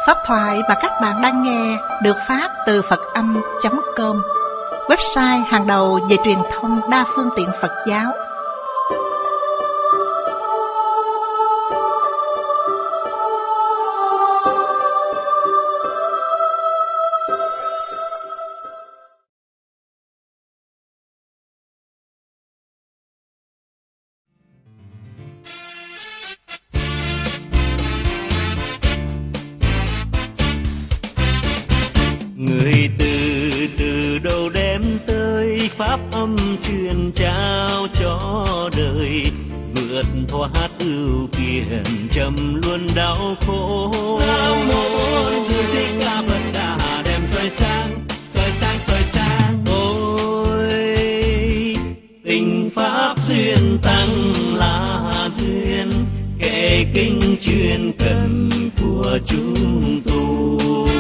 Pháp thoại mà các bạn đang nghe được phát từ Phật-âm.com, website hàng đầu về truyền thông đa phương tiện Phật giáo. Người từ đâu đem tới pháp âm truyền trao cho đời, vượt thoát ưu phiền trầm luân đau khổ. Nam mô Sư Thích Ca Phật Đà đem soi sáng. Ôi tình pháp duyên tăng là duyên, kệ kinh chuyên cần của chúng tu.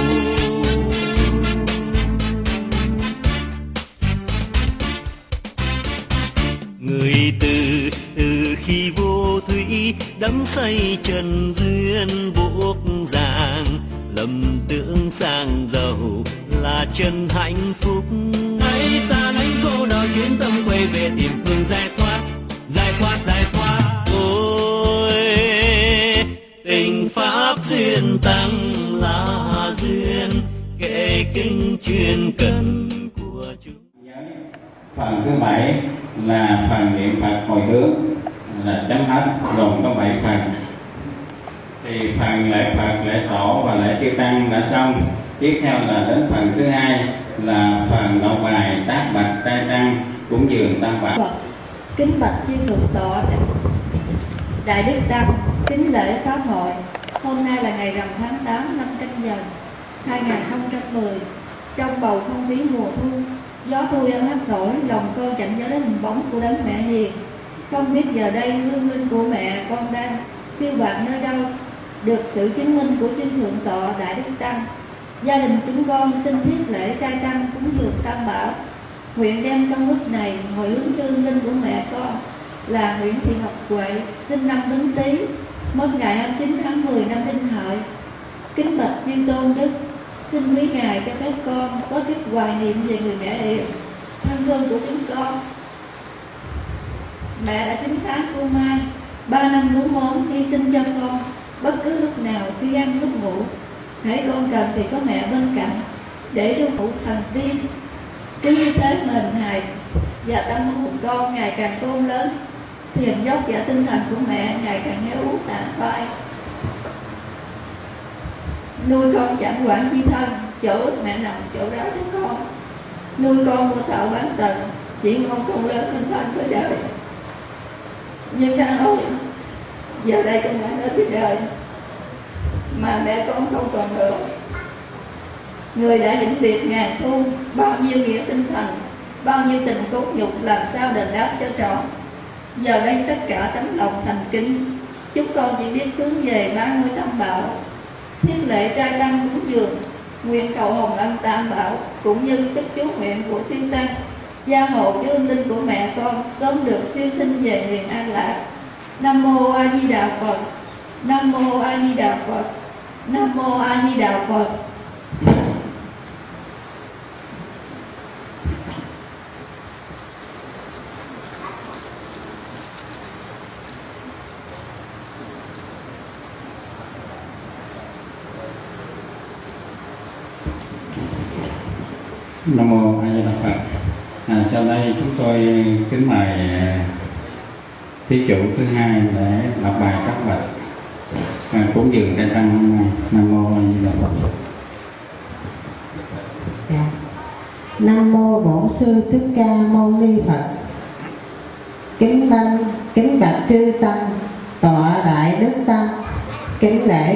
Người từ khi vô thủy đắm say trần duyên buộc ràng, lầm tưởng sang giàu là chân hạnh phúc. Hãy xa lánh cô đòi chuyến tâm quay về tìm phương giải thoát. Ôi tình pháp duyên tăng là duyên, kệ kinh chuyên cần của chúng. Phần thứ 7 là phần niệm Phật hồi hướng, là chấm hết, gồm có 7 phần. Thì phần lễ Phật, lễ tổ và lễ chư tăng đã xong. Tiếp theo là đến phần thứ 2 là phần đọc bài tác bạch trai tăng cúng dường tam bảo. Kính bạch chư thượng tọa Đại Đức Tăng, kính lễ pháp hội. Hôm nay là ngày rằm tháng 8 năm Canh Dần 2010. Trong bầu không khí mùa thu, gió thu êm áp thổi, lòng con chạnh nhớ đến hình bóng của đấng mẹ hiền. Không biết giờ đây hương linh của mẹ con đang phiêu bạt nơi đâu. Được sự chứng minh của chư thượng tọa Đại Đức Tăng, gia đình chúng con xin thiết lễ trai tăng cúng dường tam bảo, nguyện đem công đức này hồi hướng cho hương linh của mẹ con là Nguyễn Thị Ngọc Huệ, sinh năm Bính Tý, mất ngày 29 tháng 10 năm Đinh Hợi. Kính bạch chư tôn đức, xin quý ngài cho phép con có chút hoài niệm về người mẹ hiền thân thương của chúng con. Mẹ đã 9 tháng cô mang, 3 năm lúa món hy sinh cho con bất cứ lúc nào khi ăn lúc ngủ. Hãy con cần thì có mẹ bên cạnh để trong cụ thần tiên. Cứ như thế mền hài và tâm hồn con ngày càng tôn lớn, thiền dốc và tinh thần của mẹ ngày càng héo úa tàn phai. Nuôi con chẳng quản chi thân, chỗ ước mẹ nằm chỗ đó cho con. Nuôi con mua thợ bán tận, chỉ mong con lớn hơn thân với đời. Nhưng cha ơi, giờ đây con đã đến với đời mà mẹ con không còn nữa. Người đã vĩnh biệt ngàn thu, bao nhiêu nghĩa sinh thần, bao nhiêu tình cốt nhục làm sao đền đáp cho trọn. Giờ đây tất cả tấm lòng thành kính, chúng con chỉ biết hướng về ba ngôi tam bảo, thiết lễ trai tăng cúng dường, nguyện cầu hồng ân tam bảo cũng như sức chú nguyện của chư tăng gia hộ cho hương linh của mẹ con sớm được siêu sinh về miền an lạc. Nam mô A Di Đà Phật. Nam mô A Di Đà Phật. Nam mô A Di Đà Phật. Nam mô A Di Đà Phật. Sau đây chúng tôi kính mời thí chủ thứ 2 để đọc bài các bạch cúng dường trai tăng. Nam mô A Di Đà Phật. Nam mô Bổn Sư Thích Ca Mâu Ni Phật. Kính bạch chư tăng, tọa Đại Đức Tăng, kính lễ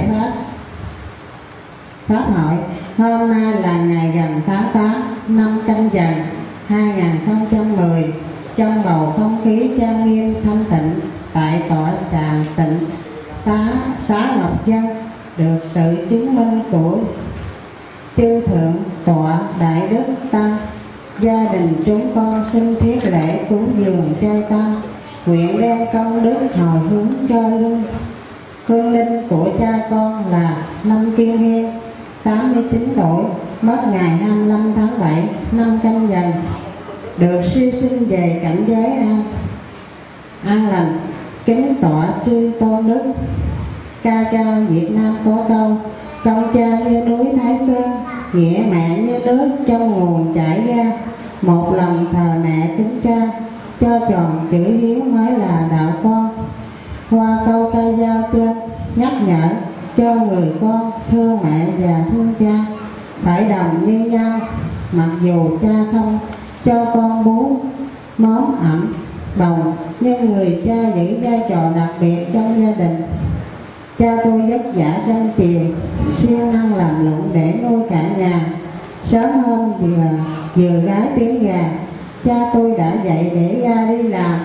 pháp hội. Hôm nay là ngày rằm tháng 8 năm Canh Dần 2010. Trong bầu không khí trang nghiêm thanh tịnh tại tọa tràng tịnh xá Ngọc Dân, được sự chứng minh của chư thượng tọa Đại Đức Tăng, gia đình chúng con xin thiết lễ cúng dường trai tăng, nguyện đem công đức hồi hướng cho Hương linh của cha con là Lâm Kiên Hiên, 89 tuổi, mất ngày 25 tháng 7 năm Canh Dần, được siêu sinh về cảnh giới an lành. Kính tọa chư tôn đức. Ca cao Việt Nam có câu: công cha như núi Thái Sơn, nghĩa mẹ như nước trong nguồn chảy ra. Một lòng thờ mẹ kính cha, cho tròn chữ hiếu mới là đạo con. Qua câu ca dao trên nhắc nhở cho người con thương mẹ và thương cha phải đồng như nhau. Mặc dù cha không cho con bú món ẩm bồng, nhưng người cha giữ vai trò đặc biệt trong gia đình. Cha tôi vất vả chăm chiều, siêng năng làm lụng để nuôi cả nhà. Sớm hôm vừa gái tiếng gà, cha tôi đã dậy để ra đi làm.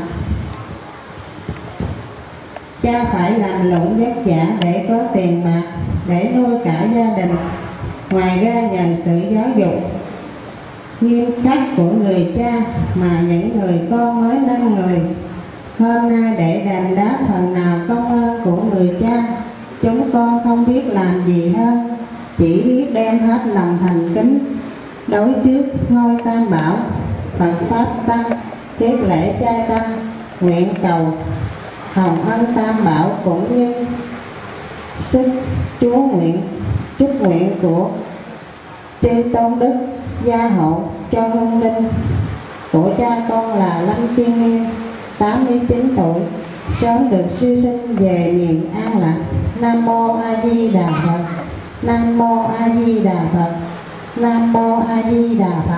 Cha phải làm lụng vất vả để có tiền bạc để nuôi cả gia đình. Ngoài ra nhờ sự giáo dục nghiêm khắc của người cha mà những người con mới nên người. Hôm nay để đền đáp phần nào công ơn của người cha, chúng con không biết làm gì hơn, chỉ biết đem hết lòng thành kính đối trước ngôi Tam Bảo, Phật Pháp Tăng, thiết lễ trai tăng, nguyện cầu hồng ân Tam Bảo cũng như sức Chúa nguyện chúc nguyện của chư tôn đức gia hộ cho hương linh của cha con là Lâm Kiên Hiên, 89 tuổi, sớm được siêu sinh về miền an lạc. Nam mô A Di Đà Phật. Nam mô A Di Đà Phật. Nam mô A Di Đà Phật.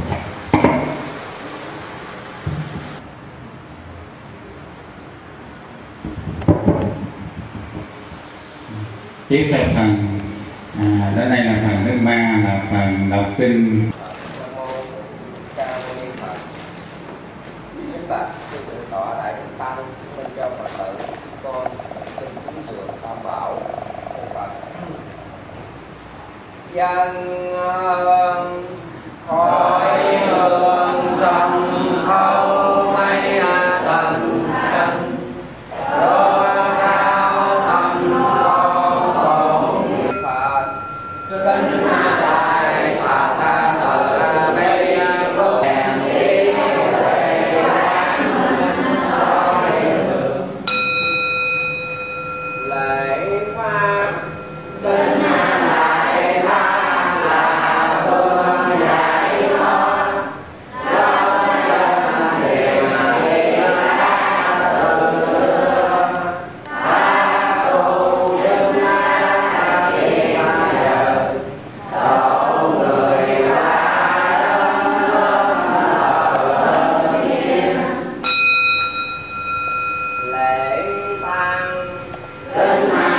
Tiếp theo phần đến đây là phần thứ 3, là phần đọc kinh. Tọa đại tăng minh cho Phật tử con xin cúng dường Tam Bảo Phật. Dân khỏi hương sông thâu mây tầng trần, đô cao thầm con bổn Phật. Kính đại Phật tử bi vô đèn đi lễ pháp. Kính lễ pháp là phương dạy con lo dân điều hiện ra từ xưa. Ta tu dân ta chỉ mà giờ tổ người ta đông lớp thờ thiên. Lễ tang kính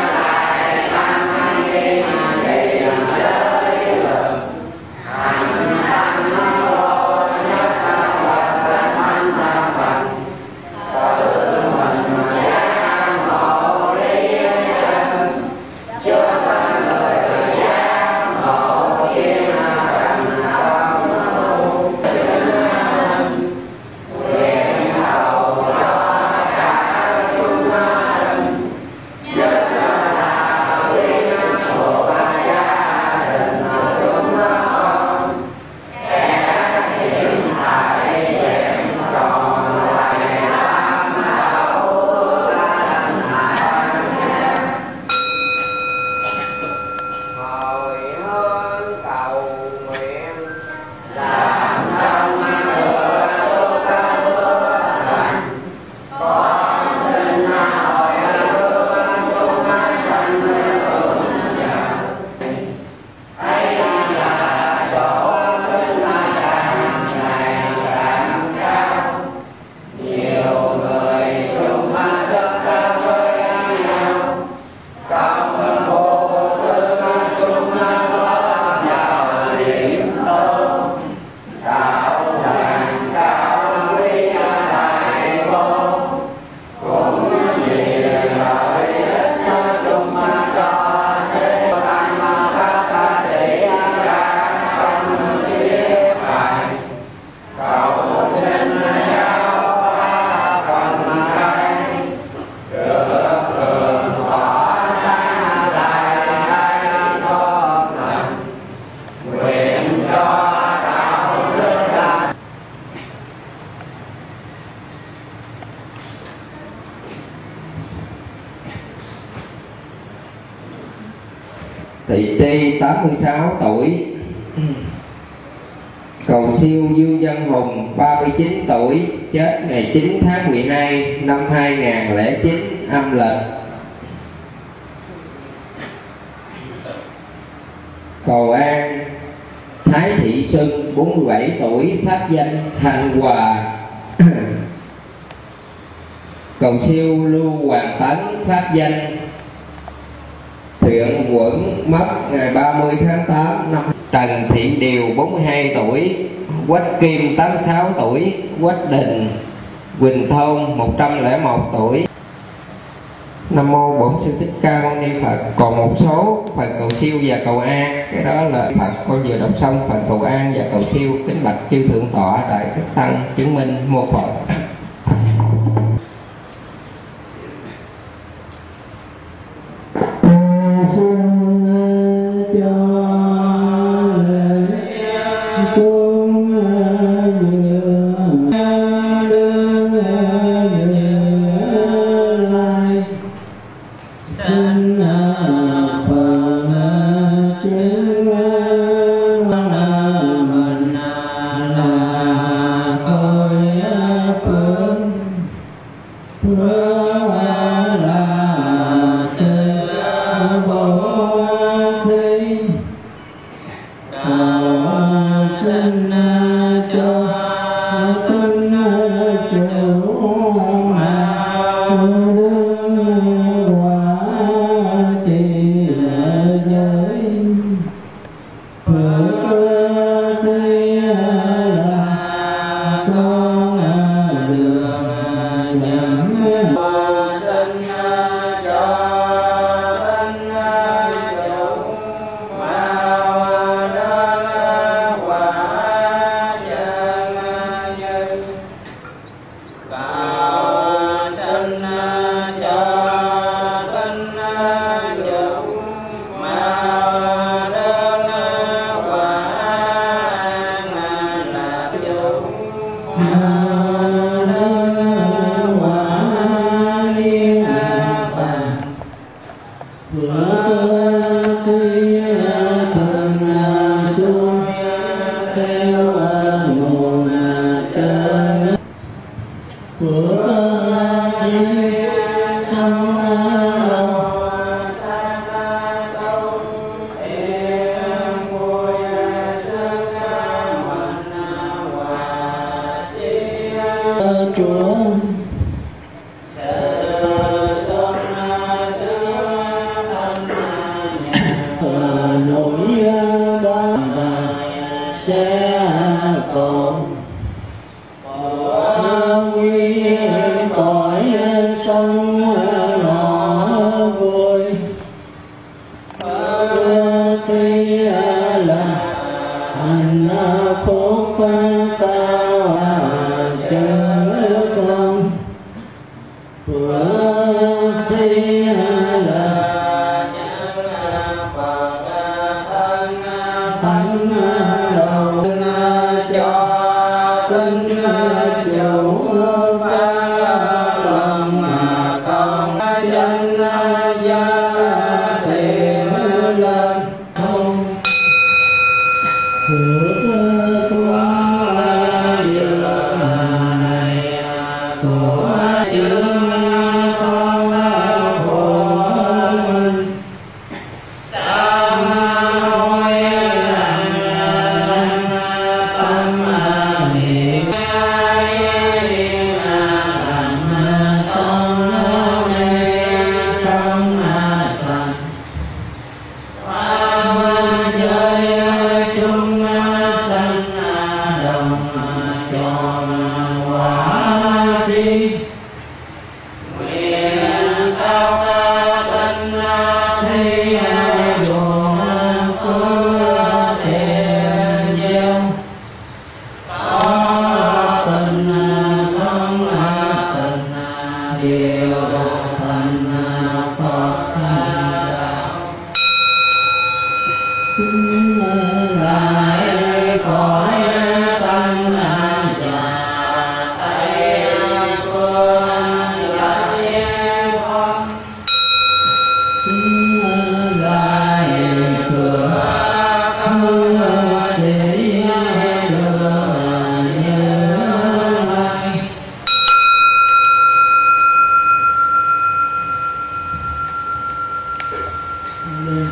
Thị Tri 86 tuổi. Cầu siêu Dương Văn Hùng 39 tuổi, chết ngày 9 tháng 12 năm 2009 âm lịch. Cầu an Thái Thị Xuân 47 tuổi, pháp danh Thanh Hòa. Cầu siêu Lưu Hoàng Tấn, pháp danh Thuyện Quẩn, mất ngày 30 tháng 8 năm. Trần Thị Điều 42 tuổi, Quách Kim 86 tuổi, Quách Đình Quỳnh Thôn 101 tuổi. Nam mô Bổn Sư Thích Ca Mâu Ni Phật. Còn một số phần cầu siêu và cầu an, cái đó là Phật con vừa đọc xong phần cầu an và cầu siêu. Kính bạch chư thượng tọa đại đức tăng chứng minh mô Phật.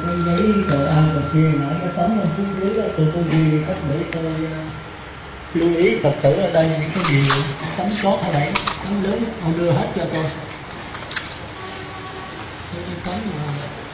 cái giấy đồ ăn đồ kia nãy cái tấm ở phía dưới đó tôi có ghi cách để tôi lưu ý Phật tử ở đây những cái gì tấm chót ở đây tấm lớn ông đưa hết cho tôi cái tấm mà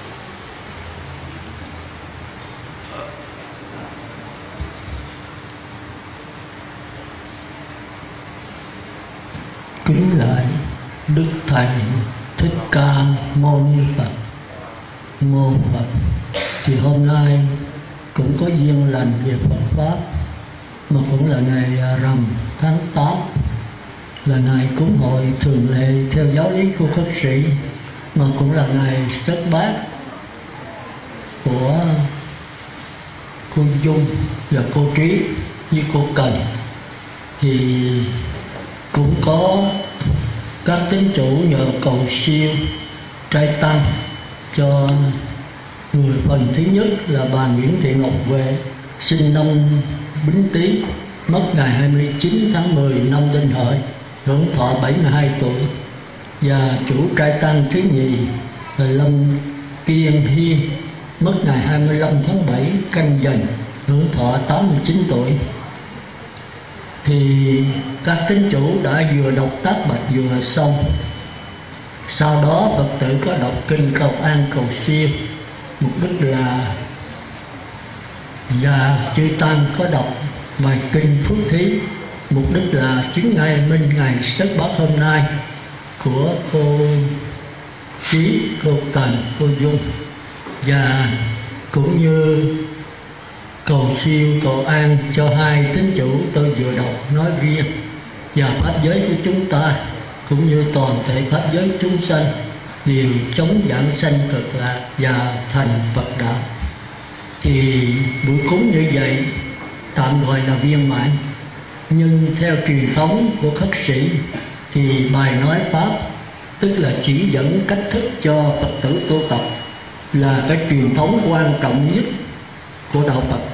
kính lại Đức Thầy Thích Ca Mâu Ni Phật. Mô Phật. Thì hôm nay cũng có duyên lành về Phật Pháp, mà cũng là ngày rằm tháng 8, là ngày cúng hội thường lệ theo giáo lý của khất sĩ, mà cũng là ngày xuất bát của cô Dung và cô Trí với cô Cần. Thì cũng có các tín chủ nhờ cầu siêu trai tăng cho người phần thứ nhất là bà Nguyễn Thị Ngọc Huệ, sinh năm Bính Tý, mất ngày 29 tháng 10 năm Đinh Hợi, hưởng thọ 72 tuổi. Và chủ trai tăng thứ nhì là Lâm Kiên Hiên, mất ngày 25 tháng 7 Canh Dần, hưởng thọ 89 tuổi. Thì các tín chủ đã vừa đọc tác bạch vừa xong. Sau đó Phật tử có đọc kinh cầu an cầu siêu, mục đích là và chư tăng có đọc bài kinh Phước Thí, mục đích là chứng ngày minh ngày xuất bát hôm nay của cô Trí, cô Cần, cô Dung, và cũng như cầu siêu cầu an cho hai tín chủ tôi vừa đọc nói riêng, và pháp giới của chúng ta cũng như toàn thể pháp giới chúng sanh đều chống giảng sanh cực lạc và thành Phật đạo. Thì buổi cúng như vậy tạm gọi là viên mãn. Nhưng theo truyền thống của khất sĩ thì bài nói pháp, tức là chỉ dẫn cách thức cho Phật tử tu tập, là cái truyền thống quan trọng nhất của đạo Phật.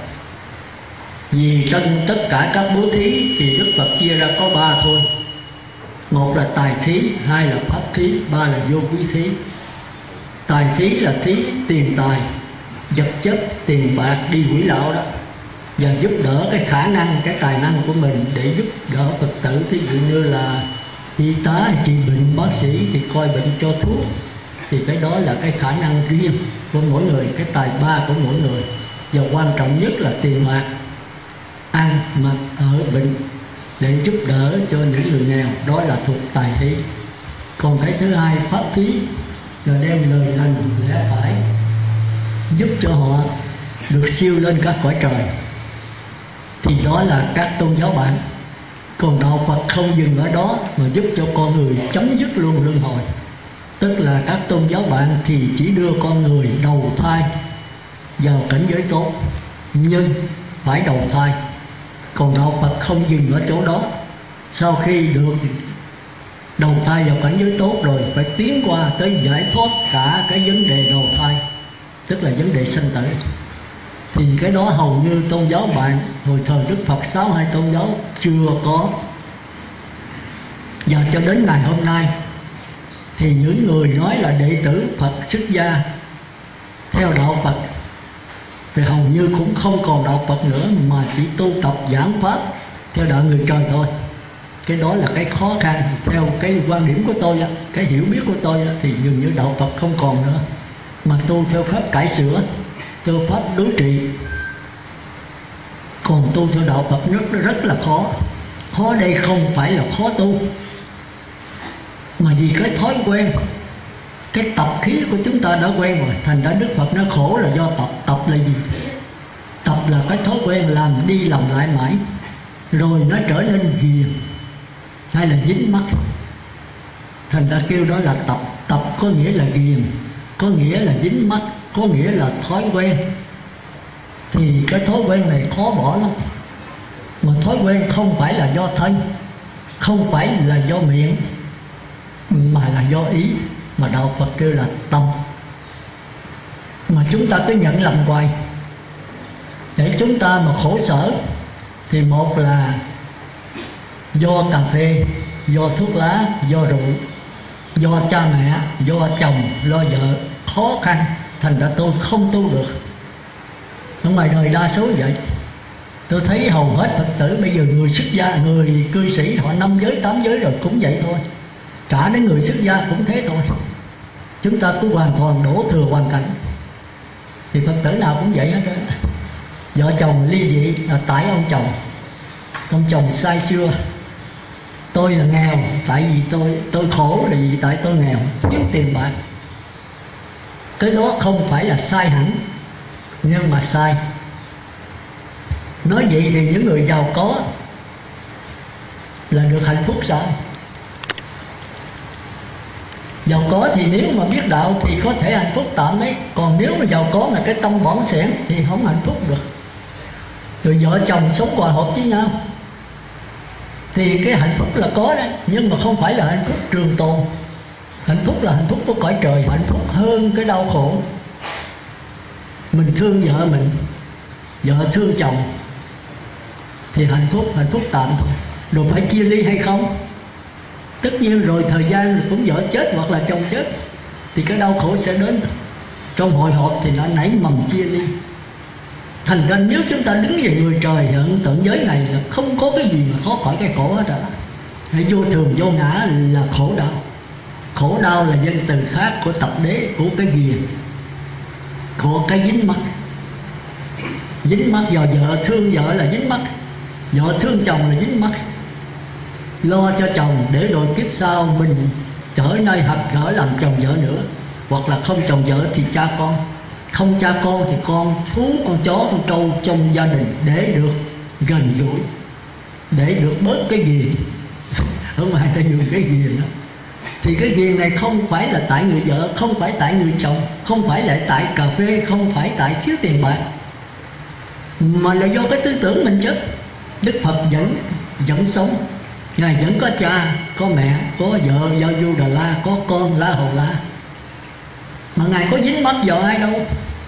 Vì trong tất cả các bố thí thì Đức Phật chia ra có 3 thôi. Một là tài thí, hai là pháp thí, ba là vô quý thí. Tài thí là thí tiền tài, vật chất, tiền bạc đi hủy lão đó, và giúp đỡ cái khả năng, cái tài năng của mình để giúp đỡ Phật tử. Ví dụ như là y tá trị bệnh, bác sĩ thì coi bệnh cho thuốc, thì cái đó là cái khả năng riêng của mỗi người, cái tài ba của mỗi người. Và quan trọng nhất là tiền bạc, ăn mặc ở bệnh để giúp đỡ cho những người nghèo, đó là thuộc tài thí. Còn cái thứ hai, pháp thí, là đem lời lành lẽ phải giúp cho họ được siêu lên các cõi trời, thì đó là các tôn giáo bạn. Còn đạo Phật không dừng ở đó mà giúp cho con người chấm dứt luôn luân hồi. Tức là các tôn giáo bạn thì chỉ đưa con người đầu thai vào cảnh giới tốt, nhưng phải đầu thai. Còn đạo Phật không dừng ở chỗ đó. Sau khi được đầu thai vào cảnh giới tốt rồi, phải tiến qua tới giải thoát cả cái vấn đề đầu thai, tức là vấn đề sanh tử. Thì cái đó hầu như tôn giáo bạn hồi thời Đức Phật 62 tôn giáo chưa có. Và cho đến ngày hôm nay thì những người nói là đệ tử Phật xuất gia theo đạo Phật thì hầu như cũng không còn đạo Phật nữa, mà chỉ tu tập giảng pháp theo đạo người trời thôi. Cái đó là cái khó khăn. Theo cái quan điểm của tôi, cái hiểu biết của tôi, thì dường như đạo Phật không còn nữa, mà tu theo pháp cải sửa, theo pháp đối trị. Còn tu theo đạo Phật rất là khó. Khó đây không phải là khó tu, mà vì cái thói quen, cái tập khí của chúng ta đã quen rồi. Thành ra Đức Phật nó khổ là do tập. Tập là gì? Tập là cái thói quen làm đi làm lại mãi, rồi nó trở nên ghiền hay là dính mắc. Thành ra kêu đó là tập. Tập có nghĩa là ghiền, có nghĩa là dính mắc, có nghĩa là thói quen. Thì cái thói quen này khó bỏ lắm. Mà thói quen không phải là do thân, không phải là do miệng, mà là do ý. Mà đạo Phật kêu là tâm. Mà chúng ta cứ nhận lầm hoài. Để chúng ta mà khổ sở thì một là do cà phê, do thuốc lá, do rượu, do cha mẹ, do chồng, do vợ, khó khăn thành ra tôi không tu được. Ở ngoài đời đa số vậy. Tôi thấy hầu hết Phật tử bây giờ, người xuất gia, người cư sĩ họ 5 giới 8 giới rồi cũng vậy thôi. Cả đến người xuất gia cũng thế thôi. Chúng ta cứ hoàn toàn đổ thừa hoàn cảnh. Thì Phật tử nào cũng vậy hết đó. Vợ chồng ly dị là tại ông chồng sai xưa. Tôi là nghèo tại vì tôi khổ là vì tại tôi nghèo, thiếu tiền bạc. Cái đó không phải là sai hẳn, nhưng mà sai. Nói vậy thì những người giàu có là được hạnh phúc sao? Giàu có thì nếu mà biết đạo thì có thể hạnh phúc tạm đấy. Còn nếu mà giàu có mà cái tâm bỏng sẻn thì không hạnh phúc được. Rồi vợ chồng sống hòa hợp với nhau thì cái hạnh phúc là có đấy, nhưng mà không phải là hạnh phúc trường tồn. Hạnh phúc là hạnh phúc của cõi trời, hạnh phúc hơn cái đau khổ. Mình thương vợ mình, vợ thương chồng thì hạnh phúc tạm thôi. Rồi phải chia ly hay không? Tất nhiên rồi, thời gian cũng vợ chết hoặc là chồng chết thì cái đau khổ sẽ đến. Trong hội họp thì nó nảy mầm chia ly. Thành ra nếu chúng ta đứng về người trời hiện tận giới này là không có cái gì mà thoát khỏi cái khổ hết rồi. Hãy vô thường vô ngã là khổ đau. Khổ đau là danh từ khác của tập đế, của cái ghiền, của cái dính mắc. Dính mắc do vợ thương vợ là dính mắc, vợ thương chồng là dính mắc. Lo cho chồng để rồi kiếp sau mình trở nơi hợp gỡ làm chồng vợ nữa. Hoặc là không chồng vợ thì cha con. Không cha con thì con thú, con chó, con trâu trong gia đình để được gần gũi, để được bớt cái ghiền. Ở ngoài ta dùng cái ghiền đó. Thì cái ghiền này không phải là tại người vợ, không phải tại người chồng, không phải là tại cà phê, không phải tại thiếu tiền bạc, mà là do cái tư tưởng mình chứ. Đức Phật vẫn sống. Ngài vẫn có cha, có mẹ, có vợ, Giao Du Đà La, có con La Hầu La. Mà Ngài có dính mắc vào ai đâu.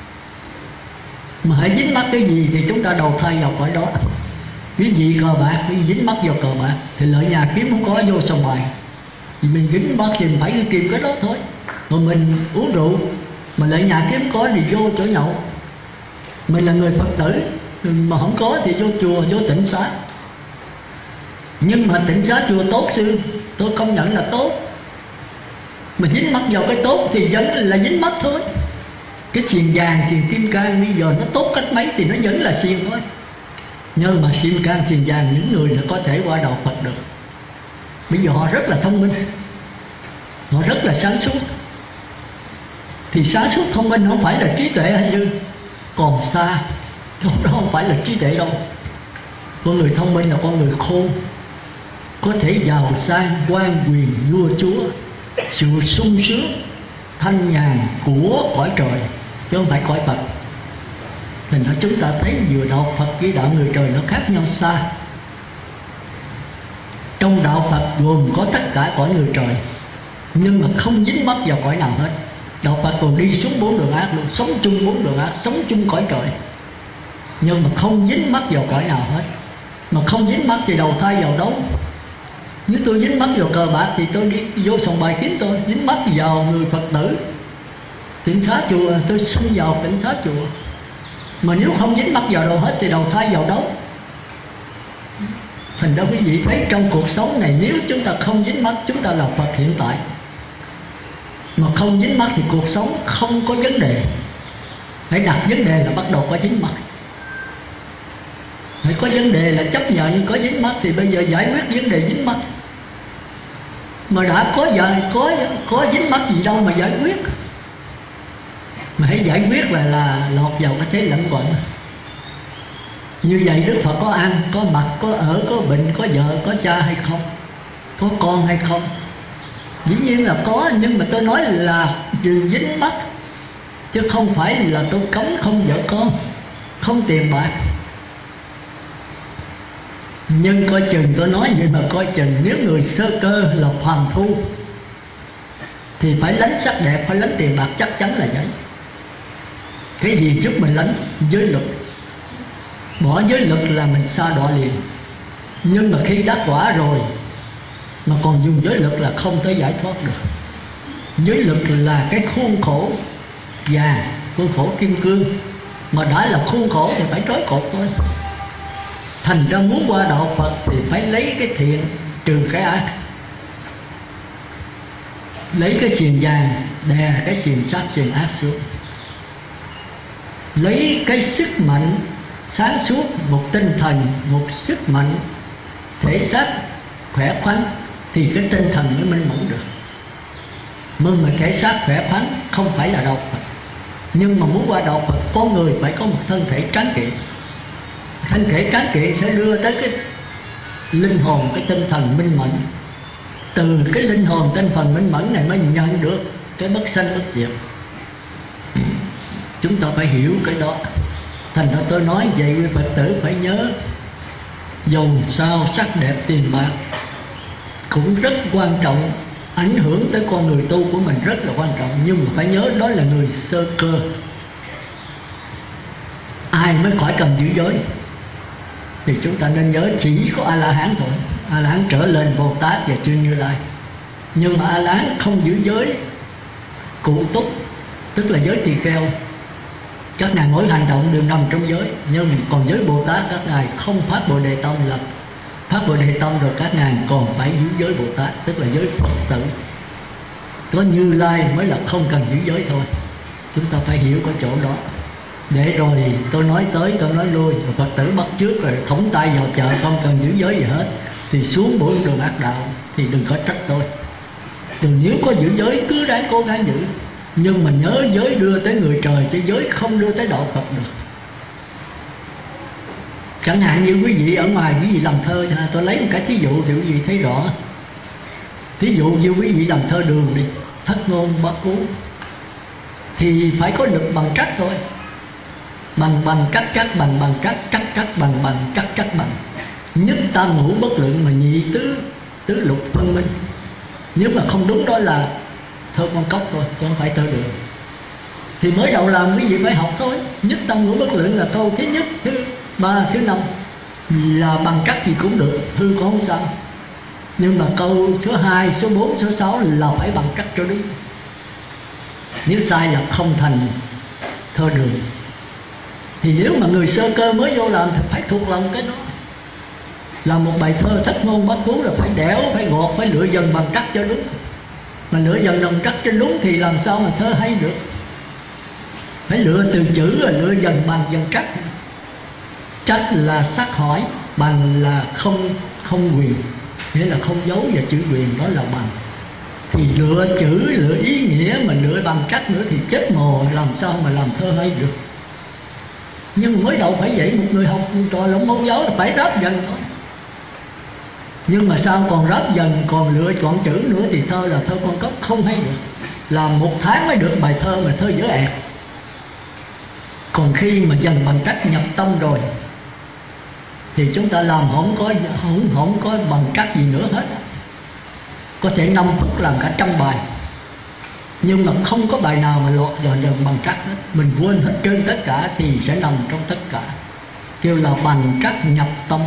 Mà hãy dính mắc cái gì thì chúng ta đầu thai vào cõi đó. Cái gì cờ bạc, cái gì dính mắc vào cờ bạc thì lợi nhà kiếm không có, vô sòng bài. Vì mình dính mắc thì mình phải đi tìm cái đó thôi. Rồi mình uống rượu mà lợi nhà kiếm có thì vô chỗ nhậu. Mình là người Phật tử mà không có thì vô chùa, vô tịnh xá. Nhưng mà tịnh xá chùa tốt sư, tôi công nhận là tốt. Mà dính mắc vào cái tốt thì vẫn là dính mắc thôi. Cái xiềng vàng, xiềng kim cang bây giờ nó tốt cách mấy thì nó vẫn là xiềng thôi. Nhưng mà xiềng cang, xiềng vàng những người đã có thể qua đạo Phật được. Bây giờ họ rất là thông minh, họ rất là sáng suốt. Thì sáng suốt thông minh không phải là trí tuệ hay chứ? Còn xa, đó không phải là trí tuệ đâu. Con người thông minh là con người khôn, có thể giàu sang, quan quyền, vua chúa, sự sung sướng, thanh nhàn của cõi trời, chứ không phải cõi Phật. Thành ra chúng ta thấy vừa đạo Phật với đạo người trời nó khác nhau xa. Trong đạo Phật gồm có tất cả cõi người trời, nhưng mà không dính mắc vào cõi nào hết. Đạo Phật còn đi xuống 4 đường ác luôn, sống chung 4 đường ác, sống chung cõi trời, nhưng mà không dính mắc vào cõi nào hết. Mà không dính mắc thì đầu thai vào đâu? Nếu tôi dính mắc vào cờ bạc thì tôi đi vô sòng bài kiếm tôi. Dính mắc vào người Phật tử, tịnh xá chùa, tôi sinh vào tịnh xá chùa. Mà nếu không dính mắc vào đâu hết thì đầu thai vào đâu? Thành ra quý vị thấy trong cuộc sống này, nếu chúng ta không dính mắc, chúng ta là Phật hiện tại. Mà không dính mắc thì cuộc sống không có vấn đề. Hãy đặt vấn đề là bắt đầu có dính mắc. Hãy có vấn đề là chấp nhận có dính mắc thì bây giờ giải quyết vấn đề dính mắc. Mà đã có dính mắc gì đâu mà giải quyết. Mà hãy giải quyết là lọt vào cái thế lẫn quẩn. Như vậy Đức Phật có ăn, có mặc, có ở, có bệnh, có vợ, có cha hay không? Có con hay không? Dĩ nhiên là có, nhưng mà tôi nói là dính mắc, chứ không phải là tôi cấm không vợ con, không tiền bạc. Nhưng coi chừng, tôi nói vậy mà coi chừng, nếu người sơ cơ là phàm phu thì phải lánh sắc đẹp, phải lánh tiền bạc, chắc chắn là vậy. Cái gì trước mình lánh? Giới luật. Bỏ giới luật là mình sa đọa liền. Nhưng mà khi đắc quả rồi mà còn dùng giới luật là không thể giải thoát được. Giới luật là cái khuôn khổ vàng, khuôn khổ kim cương. Mà đã là khuôn khổ thì phải trói cột thôi. Thành ra muốn qua đạo Phật thì phải lấy cái thiện trừ cái ác, lấy cái xiềng vàng đè cái xiềng sát xiềng ác xuống, lấy cái sức mạnh sáng suốt, một tinh thần, một sức mạnh thể xác khỏe khoắn thì cái tinh thần mới minh mẫn được. Nhưng mà thể xác khỏe khoắn không phải là đạo Phật. Nhưng mà muốn qua đạo Phật, con người phải có một thân thể tráng kiện. Thân thể tráng kiện sẽ đưa tới cái linh hồn, cái tinh thần minh mẫn. Từ cái linh hồn tinh thần minh mẫn này mới nhận được cái bất sanh bất diệt. Chúng ta phải hiểu cái đó. Thành ra tôi nói vậy, quý Phật tử phải nhớ, dầu sao sắc đẹp tiền bạc cũng rất quan trọng, ảnh hưởng tới con người tu của mình rất là quan trọng. Nhưng mà phải nhớ đó là người sơ cơ. Ai mới khỏi cần giữ giới thì chúng ta nên nhớ chỉ có A-la-hán thôi. A-la-hán trở lên Bồ Tát và chư Như Lai. Nhưng mà A-la-hán không giữ giới cụ túc, tức là giới tỳ kheo. Các ngài mỗi hành động đều nằm trong giới. Nhưng còn giới Bồ Tát, các ngài không phát Bồ Đề Tâm, là phát Bồ Đề Tâm rồi các ngài còn phải giữ giới Bồ Tát, tức là giới Phật tử. Có Như Lai mới là không cần giữ giới thôi. Chúng ta phải hiểu cái chỗ đó. Để rồi tôi nói tới, tôi nói lui, rồi Phật tử bắt trước rồi thõng tay vào chợ không cần giữ giới gì hết thì xuống mỗi đường ác đạo, thì đừng có trách tôi. Đừng, nếu có giữ giới cứ ráng cố gắng giữ, nhưng mà nhớ giới đưa tới người trời, chứ giới không đưa tới đạo Phật được. Chẳng hạn như quý vị ở ngoài quý vị làm thơ, tôi lấy một cái thí dụ thì quý vị thấy rõ. Thí dụ như quý vị làm thơ đường đi, thất ngôn bát cú, thì phải có lực bằng trắc thôi. Bằng bằng trắc trắc, bằng bằng trắc trắc trắc, bằng bằng trắc trắc bằng. Nhất tam ngũ bất luận, mà nhị tứ tứ lục phân minh. Nếu mà không đúng đó là thơ con cốc thôi, không phải thơ đường. Thì mới đầu làm quý vị phải học thôi. Nhất tam ngũ bất luận là câu thứ nhất, thứ ba, thứ năm là bằng trắc gì cũng được, hư cũng không sao. Nhưng mà câu số 2, số 4, số 6 là phải bằng trắc cho đúng. Nếu sai là không thành thơ đường. Thì nếu mà người sơ cơ mới vô làm thì phải thuộc lòng cái đó. Làm một bài thơ thất ngôn bát cú là phải đẽo, phải gọt, phải lựa dần bằng trắc cho đúng. Mà lựa dần bằng trắc cho đúng thì làm sao mà thơ hay được. Phải lựa từ chữ rồi lựa dần bằng dần trắc. Trắc là sắc hỏi, bằng là không quyền, nghĩa là không giấu và chữ quyền, đó là bằng. Thì lựa chữ, lựa ý nghĩa mà lựa bằng trắc nữa thì chết mồ, làm sao mà làm thơ hay được. Nhưng mới đầu phải vậy, một người học trò lộng mẫu giáo là phải ráp dần thôi. Nhưng mà sao còn ráp dần, còn lựa chọn chữ nữa thì thơ là thơ con cốc không hay được. Làm 1 tháng mới được bài thơ mà thơ dở ẹt. Còn khi mà dần bằng trắc nhập tâm rồi thì chúng ta làm không có bằng trắc gì nữa hết. Có thể 5 phút làm cả 100 bài, nhưng mà không có bài nào mà lọt vào dần bằng trắc hết. Mình quên hết trơn tất cả thì sẽ nằm trong tất cả. Kêu là bằng trắc nhập tâm.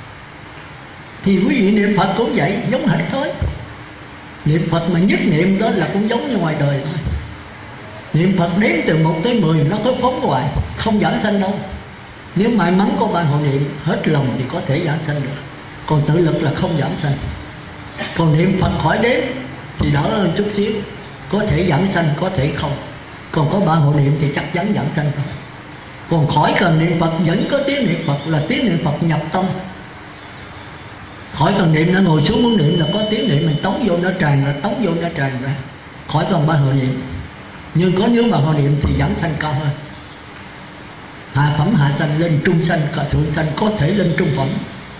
Thì quý vị niệm Phật cũng vậy, giống hệt thôi. Niệm Phật mà nhất niệm đó là cũng giống như ngoài đời thôi. Niệm Phật đếm từ 1 tới 10 nó cứ phóng hoài, không giảng sanh đâu. Nếu may mắn có ban hộ niệm hết lòng thì có thể giảng sanh được. Còn tự lực là không giảng sanh. Còn niệm Phật khỏi đếm thì đỡ hơn chút xíu, có thể giảng sanh, có thể không. Còn có ban hộ niệm thì chắc chắn giảng sanh thôi. Còn khỏi cần niệm Phật vẫn có tiếng niệm Phật, là tiếng niệm Phật nhập tâm. Khỏi cần niệm, nó ngồi xuống muốn niệm là có tiếng niệm, mình tống vô nó tràn ra, tống vô nó tràn ra. Khỏi cần ban hộ niệm. Nhưng có nếu mà hộ niệm thì giảng sanh cao hơn. Hạ phẩm hạ sanh lên trung sanh, cả thượng sanh, có thể lên trung phẩm.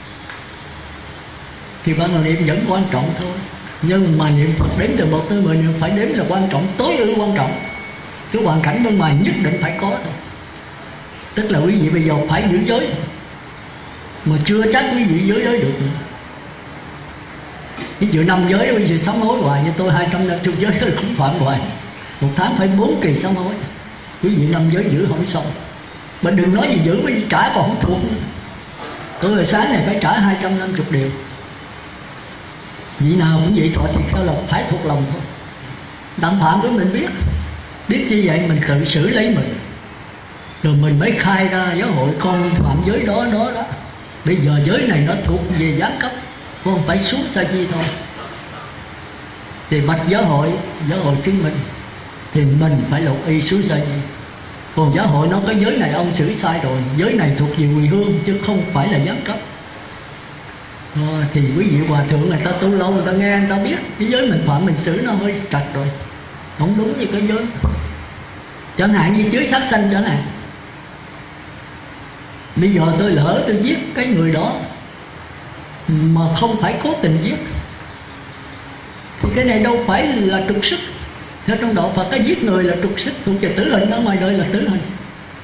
Thì ban hộ niệm vẫn quan trọng thôi. Nhưng mà niệm Phật đếm từ 1 tới 10 niệm phải đếm là quan trọng, tối ưu quan trọng. Cái hoàn cảnh bên ngoài nhất định phải có thôi. Tức là quý vị bây giờ phải giữ giới, mà chưa chắc quý vị giữ giới được nữa. Ví dụ 5 giới quý vị sám hối hoài, như tôi 250 giới tôi cũng phạm hoài. 1 tháng phải 4 kỳ sám hối. Quý vị 5 giới giữ không xong. Mà đừng nói gì giữ, quý vị trả còn không thuộc. Tôi hồi sáng này phải trả 250 điều. Vị nào cũng vậy, thọ thì theo lòng, phải thuộc lòng thôi. Đặng phạm của mình biết. Biết chi vậy? Mình tự xử lấy mình, rồi mình mới khai ra giáo hội con phạm giới đó. Bây giờ giới này nó thuộc về giáng cấp, con phải xuống sa di thôi. Thì bạch giáo hội chứng minh thì mình phải lột y xuống sa di. Còn giáo hội nó có giới này ông xử sai rồi, giới này thuộc về Quỳ Hương chứ không phải là giáng cấp. Thì quý vị hòa thượng người ta tu lâu, người ta nghe, người ta biết cái giới mình phạm mình xử nó hơi trật rồi, không đúng như cái giới. Chẳng hạn như giới sát sanh chẳng hạn. Bây giờ tôi lỡ tôi giết cái người đó mà không phải cố tình giết, thì cái này đâu phải là trục sức. Theo trong đạo Phật, cái giết người là trục sức, thuộc về tử hình, ở ngoài đời là tử hình.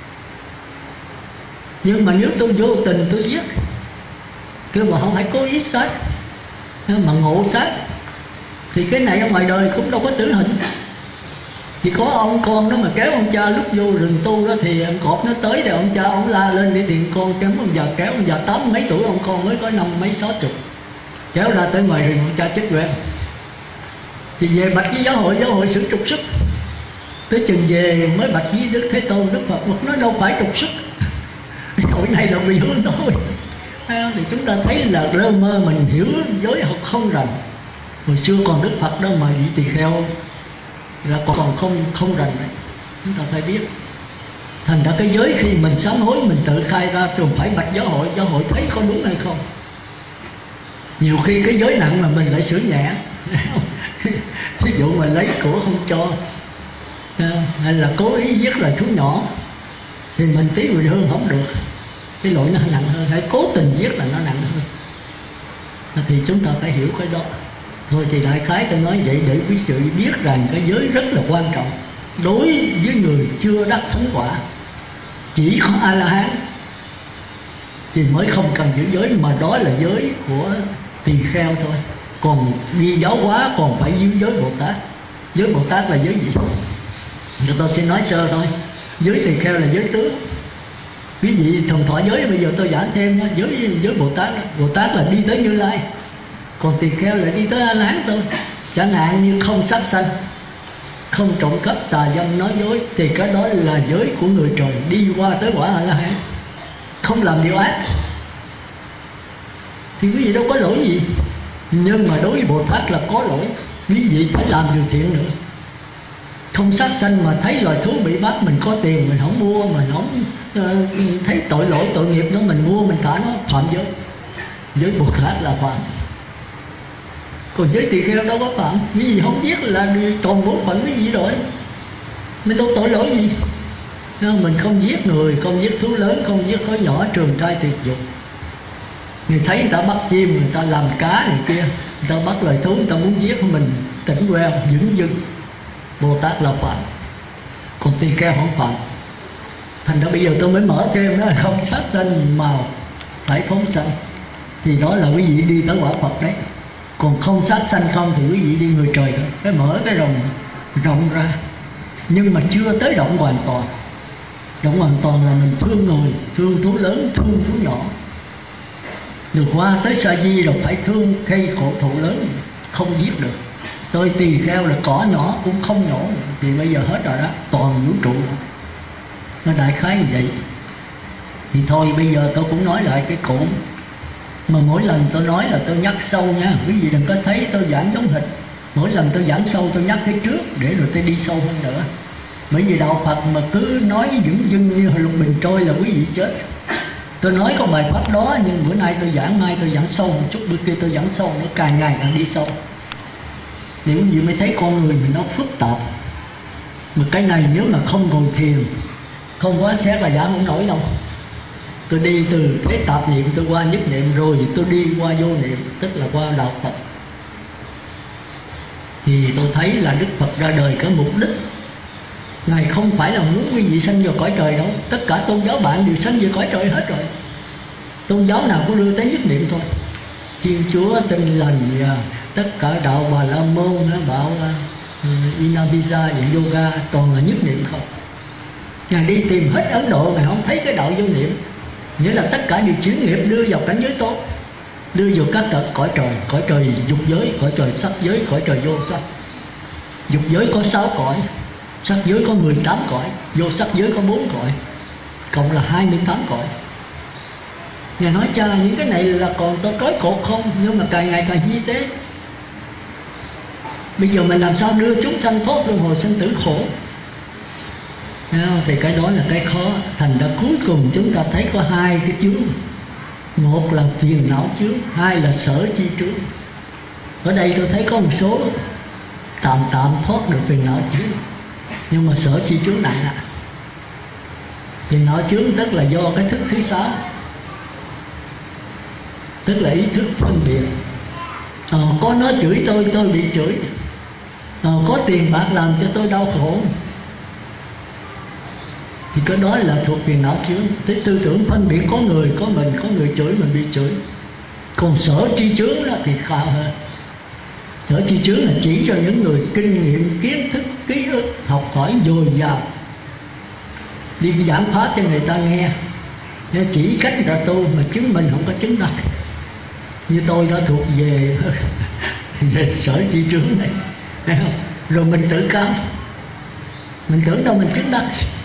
Nhưng mà nếu tôi vô tình tôi giết, kêu mà không phải cố ý sát, mà ngộ sát, thì cái này ở ngoài đời cũng đâu có tử hình. Thì có ông con đó mà kéo ông cha lúc vô rừng tu đó, thì ông cọp nó tới để ông cha ông la lên để điện con kéo ông già, kéo ông già 80 mấy tuổi, ông con mới có 50 mấy 60, kéo ra tới ngoài rừng ông cha chết quẹo. Thì về bạch với giáo hội xử trục sức. Tới chừng về mới bạch với Đức Thế Tôn, Đức Phật nói đâu phải trục sức, tội này là vì hướng thôi. Thì chúng ta thấy là rơ mơ, mình hiểu giới học không rành. Hồi xưa còn Đức Phật đâu mà vị tỳ kheo là còn không rành đấy. Chúng ta phải biết. Thành ra cái giới khi mình sám hối mình tự khai ra, thường phải bạch giáo hội thấy có đúng hay không. Nhiều khi cái giới nặng là mình lại sửa nhẹ. Thí dụ mà lấy của không cho, hay là cố ý giết là thú nhỏ, thì mình tí Quỳ Hương không được, cái lỗi nó nặng hơn. Hay cố tình giết là nó nặng hơn. Thì chúng ta phải hiểu cái đó. Thôi thì đại khái tôi nói vậy để quý vị biết rằng cái giới rất là quan trọng đối với người chưa đắc thánh quả. Chỉ có A-la-hán thì mới không cần giữ giới, mà đó là giới của tỳ kheo thôi. Còn đi giáo hóa còn phải giữ giới Bồ Tát. Giới Bồ Tát là giới gì? Người tôi sẽ nói sơ thôi. Giới tỳ kheo là giới tướng. Quý vị thường thọ giới, bây giờ tôi giảng thêm đó. Giới Bồ Tát đó. Bồ Tát là đi tới Như Lai, còn tỳ kheo là đi tới A-la-hán thôi. Chẳng hạn như không sát sanh, không trộm cắp, tà dâm, nói dối, thì cái đó là giới của người trời, đi qua tới quả A-la-hán. Không làm điều ác thì quý vị đâu có lỗi gì. Nhưng mà đối với Bồ Tát là có lỗi, quý vị phải làm điều thiện nữa. Không sát sanh mà thấy loài thú bị bắt, mình có tiền mình không mua, mình không thấy tội lỗi tội nghiệp đó, mình mua mình thả nó, phạm giới. Giới Bồ Tát là phạm. Còn giới tỳ kheo đâu có phạm. Quý vị không biết là toàn bộ phận cái gì rồi, mình đâu tội lỗi gì. Mình không giết người, không giết thú lớn, không giết khối nhỏ, trường trai tuyệt dục. Người thấy người ta bắt chim, người ta làm cá này kia, người ta bắt loài thú, người ta muốn giết mình tỉnh queo, dửng dưng. Bồ Tát là phạm, còn tỳ kheo không phạm. Thành ra bây giờ tôi mới mở thêm đó là không sát sanh mà phải phóng sanh. Thì đó là quý vị đi tới quả Phật đấy. Còn không sát sanh không thì quý vị đi người trời thôi. Cái mở cái rộng ra, nhưng mà chưa tới rộng hoàn toàn. Rộng hoàn toàn là mình thương người, thương thú lớn, thương thú nhỏ. Được qua tới sa di rồi phải thương cây khổ thụ lớn, không giết được. Tôi tỳ kheo là cỏ nhỏ cũng không nhỏ, thì bây giờ hết rồi đó, toàn vũ trụ rồi. Nó đại khái như vậy. Thì thôi bây giờ tôi cũng nói lại cái cũ, mà mỗi lần tôi nói là tôi nhắc sâu nha. Quý vị đừng có thấy tôi giảng giống hệt. Mỗi lần tôi giảng sâu tôi nhắc cái trước, để rồi tôi đi sâu hơn nữa. Bởi vì đạo Phật mà cứ nói dửng dưng như lục bình trôi là quý vị chết. Tôi nói có bài pháp đó, nhưng bữa nay tôi giảng, mai tôi giảng sâu một chút, bữa kia tôi giảng sâu, nó càng ngày càng đi sâu. Để quý vị mới thấy con người mình nó phức tạp. Mà cái này nếu mà không ngồi thiền, không có xét là giảng không nổi đâu. Tôi đi từ thế tạp niệm tôi qua nhất niệm, rồi tôi đi qua vô niệm, tức là qua đạo Phật. Thì tôi thấy là Đức Phật ra đời có mục đích. Ngài không phải là muốn quý vị sanh vào cõi trời đâu. Tất cả tôn giáo bạn đều sanh vào cõi trời hết rồi. Tôn giáo nào cũng đưa tới nhất niệm thôi. Thiên Chúa, Tin Lành, tất cả đạo Bà La Môn, đạo Inabisa, yoga, toàn là nhất niệm không. Ngài đi tìm hết Ấn Độ, Ngài không thấy cái đạo vô niệm. Nghĩa là tất cả đều chuyển nghiệp đưa vào cảnh giới tốt, đưa vào các cõi trời dục giới, cõi trời sắc giới, cõi trời vô sắc. Dục giới có 6 cõi, Sắc giới có 18 cõi, vô sắc giới có 4 cõi, cộng là 28 cõi. Ngài nói cha những cái này là còn tôi trói cột không, nhưng mà càng ngày càng di tế. Bây giờ mình làm sao đưa chúng sanh thoát luân hồi sanh tử khổ? Thì cái đó là cái khó. Thành ra cuối cùng chúng ta thấy có hai cái chướng. Một là phiền não chướng, hai là sở chi chướng. Ở đây tôi thấy có một số tạm thoát được phiền não chướng, nhưng mà sở chi chướng nặng ạ. Phiền não chướng tức là do cái thức thứ sáu, tức là ý thức phân biệt. Có nó chửi tôi bị chửi. Có tiền bạc làm cho tôi đau khổ, thì cái đó là thuộc phiền não chướng. Thế tư tưởng phân biệt có người, có mình, có người chửi mình bị chửi. Còn sở tri chướng đó thì cao hơn. Sở tri chướng là chỉ cho những người kinh nghiệm, kiến thức, ký ức, học hỏi dồi dào, đi giảng pháp cho người ta nghe, chỉ cách người ta tu, mà chứng minh không có chứng đắc. Như tôi đã thuộc về sở tri chướng này, thấy không? Rồi mình tự cao, mình tưởng đâu mình chứng đắc.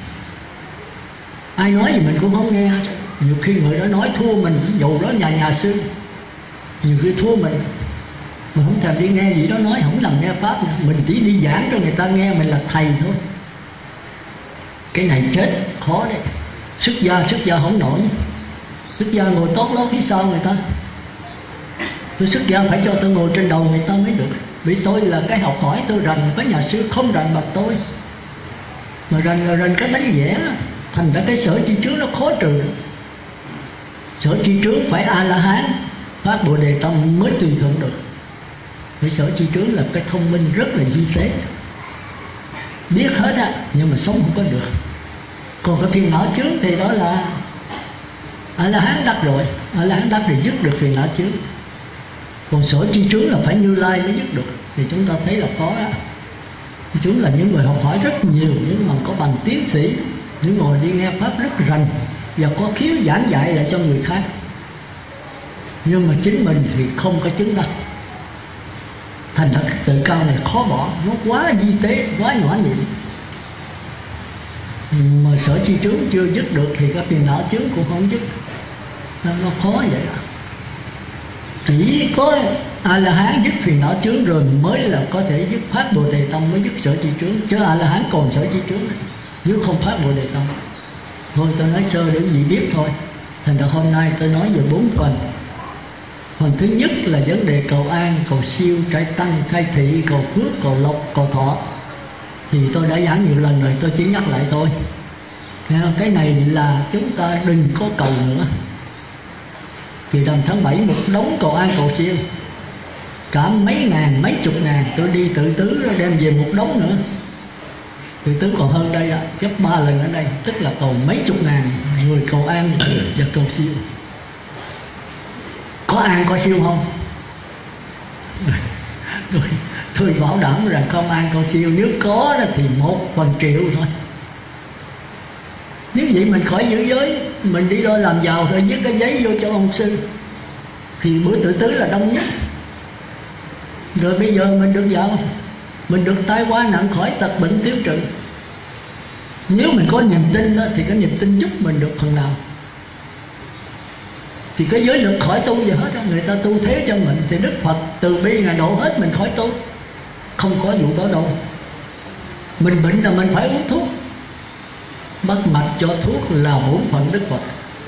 Ai nói gì mình cũng không nghe. Nhiều khi người đó nói thua mình, dù đó nhà sư, nhiều khi thua mình không thèm đi nghe gì đó nói, không làm nghe pháp nữa. Mình chỉ đi giảng cho người ta nghe mình là thầy thôi. Cái này chết khó đấy. Xuất gia không nổi. Xuất gia ngồi tốt lót phía sau người ta. Tôi xuất gia phải cho tôi ngồi trên đầu người ta mới được. Vì tôi là cái học hỏi, tôi rành với nhà sư không rành bằng tôi. Mà rành là rành cái bánh vẽ. Thành ra cái sở chi chướng nó khó trừ. Sở chi chướng phải A-la-hán phát Bồ Đề Tâm mới tùy thuận được. Cái sở chi chướng là cái thông minh rất là di tế, biết hết á, nhưng mà sống không có được. Còn cái phiền não chướng thì đó là A-la-hán đắc rồi. A-la-hán đắc thì dứt được phiền não chướng. Còn sở chi chướng là phải Như Lai mới dứt được. Thì chúng ta thấy là khó đó. Chúng là những người học hỏi rất nhiều, những mà có bằng tiến sĩ, những người đi nghe pháp rất rành và có khiếu giảng dạy lại cho người khác, nhưng mà chính mình thì không có chứng đắc. Thành ra tự cao này khó bỏ, nó quá di tế, quá nhỏ nhị. Mà sở chi chướng chưa dứt được thì cái phiền não chướng cũng không dứt. Nó khó vậy đó. Chỉ có A-la-hán dứt phiền não chướng rồi mới là có thể dứt phát Bồ Đề Tâm, mới dứt sở chi chướng. Chứ A-la-hán còn sở chi chướng này, nếu không phát Bồ Đề Tâm. Thôi tôi nói sơ để quý vị biết thôi. Thành ra hôm nay tôi nói về 4 phần. Phần thứ nhất là vấn đề cầu an, cầu siêu, trai tăng, trai thị, cầu phước, cầu lộc, cầu thọ. Thì tôi đã giảng nhiều lần rồi, tôi chỉ nhắc lại thôi. Cái này là chúng ta đừng có cầu nữa. Vì tầm tháng 7 một đống cầu an, cầu siêu, cả mấy ngàn, mấy chục ngàn. Tôi đi tự tứ rồi đem về một đống nữa. Tự tứ còn hơn đây, gấp 3 lần ở đây. Tức là cầu mấy chục ngàn người cầu an và cầu siêu. Có an có siêu không? Tôi bảo đảm rằng không an cầu siêu. Nếu có thì 1/1000 thôi. Nếu vậy mình khỏi giữ giới, mình đi đôi làm giàu rồi viết cái giấy vô cho ông sư, thì bữa tự tứ là đông nhất. Rồi bây giờ mình được giàu, mình được tai qua nặng khỏi tật bệnh tiêu trừ. Nếu mình có niềm tin đó, thì cái niềm tin giúp mình được phần nào. Thì cái giới lực khỏi tu gì hết. Người ta tu thế cho mình, thì Đức Phật từ bi Ngài độ hết mình khỏi tu. Không có vụ đó đâu. Mình bệnh là mình phải uống thuốc. Bắt mạch cho thuốc là bổn phận Đức Phật.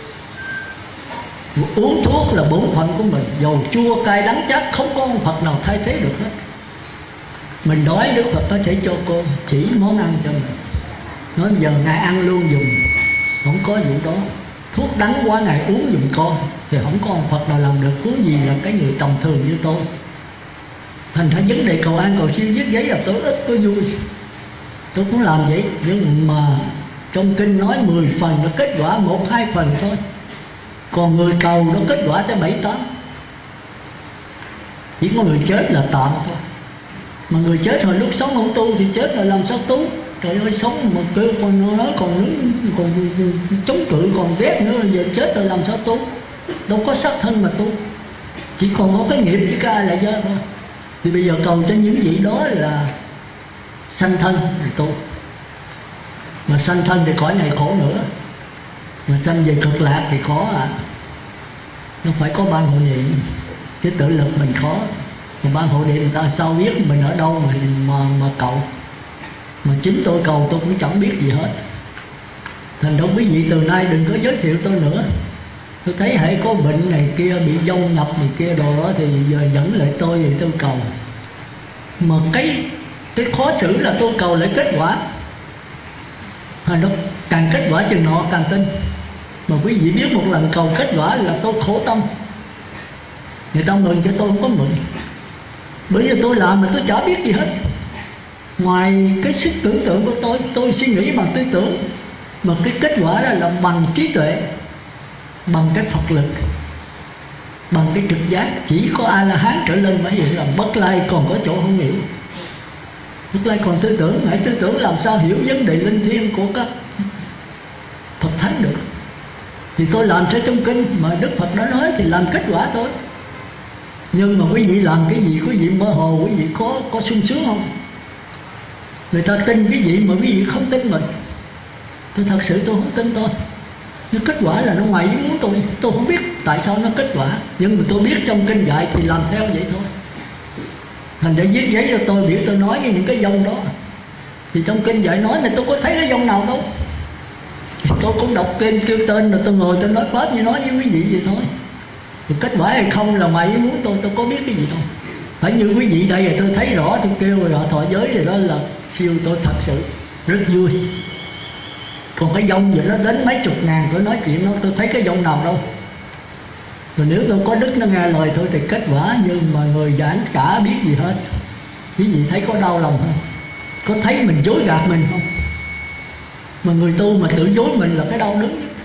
Uống thuốc là bổn phận của mình. Dầu chua cay đắng chát, không có ông Phật nào thay thế được hết. Mình đói Đức Phật có thể cho cô chỉ món ăn cho mình. Nói giờ Ngài ăn luôn dùng, không có vụ đó. Thuốc đắng quá Ngài uống giùm con, thì không có ông Phật nào làm được. Huống gì là cái người tầm thường như tôi. Thành ra vấn đề cầu an cầu siêu viết giấy là tôi ít, tôi vui, tôi cũng làm vậy. Nhưng mà trong kinh nói 10 phần nó kết quả 1-2 phần thôi. Còn người cầu nó kết quả tới 7-8. Chỉ có người chết là tạm thôi. Mà người chết hồi lúc sống không tu thì chết rồi làm sao tu? Trời ơi, sống mà kêu còn nói còn chống cự còn ghét nữa, giờ chết rồi làm sao tu? Đâu có xác thân mà tu. Chỉ còn có cái nghiệp chứ có ai là do thôi. Thì bây giờ cầu cho những vị đó là sanh thân thì tu. Mà sanh thân thì cõi này khổ nữa, mà sanh về cực lạc thì khó à. Nó phải có ban hộ niệm, chứ tự lực mình khó. Mà ban hộ niệm người ta sao biết mình ở đâu mà cầu. Mà chính tôi cầu tôi cũng chẳng biết gì hết. Thành ra quý vị từ nay đừng có giới thiệu tôi nữa. Tôi thấy hễ có bệnh này kia, bị dông nhập này kia đồ đó, thì giờ dẫn lại tôi thì tôi cầu. Mà cái khó xử là tôi cầu lại kết quả. Nó càng kết quả chừng nọ càng tin. Mà quý vị biết một lần cầu kết quả là tôi khổ tâm. Người ta mừng cho tôi không có mừng. Bởi vì tôi làm mà tôi chả biết gì hết. Ngoài cái sức tưởng tượng của tôi suy nghĩ bằng tư tưởng. Mà cái kết quả đó là bằng trí tuệ, bằng cái Phật lực, bằng cái trực giác. Chỉ có A-la-hán trở lên mới hiểu là Bất Lai còn có chỗ không hiểu. Bất Lai còn tư tưởng, hãy tư tưởng làm sao hiểu vấn đề linh thiêng của các Phật Thánh được. Thì tôi làm theo trong kinh mà Đức Phật đã nói thì làm kết quả thôi. Nhưng mà quý vị làm cái gì, quý vị mơ hồ, quý vị có sung sướng không? Người ta tin quý vị mà quý vị không tin mình. Tôi thật sự tôi không tin tôi. Nhưng kết quả là nó ngoài ý muốn tôi không biết tại sao nó kết quả. Nhưng mà tôi biết trong kinh dạy thì làm theo vậy thôi. Thành để viết giấy cho tôi, biểu tôi nói với những cái dông đó. Thì trong kinh dạy nói này tôi có thấy cái dông nào đâu. Tôi cũng đọc kinh kêu tên rồi tôi ngồi tôi nói pháp như nói với quý vị vậy thôi. Thì kết quả hay không là ngoài ý muốn tôi có biết cái gì đâu. Phải như quý vị đây là tôi thấy rõ, tôi kêu rồi họ thọ giới thì đó là siêu, tôi thật sự rất vui. Còn cái dông vậy nó đến mấy chục ngàn, tôi nói chuyện nó tôi thấy cái dông nào đâu. Rồi nếu tôi có đức nó nghe lời tôi thì kết quả. Nhưng mà người giảng chả biết gì hết. Quý vị thấy có đau lòng không? Có thấy mình dối gạt mình không? Mà người tu mà tự dối mình là cái đau đớn nhất.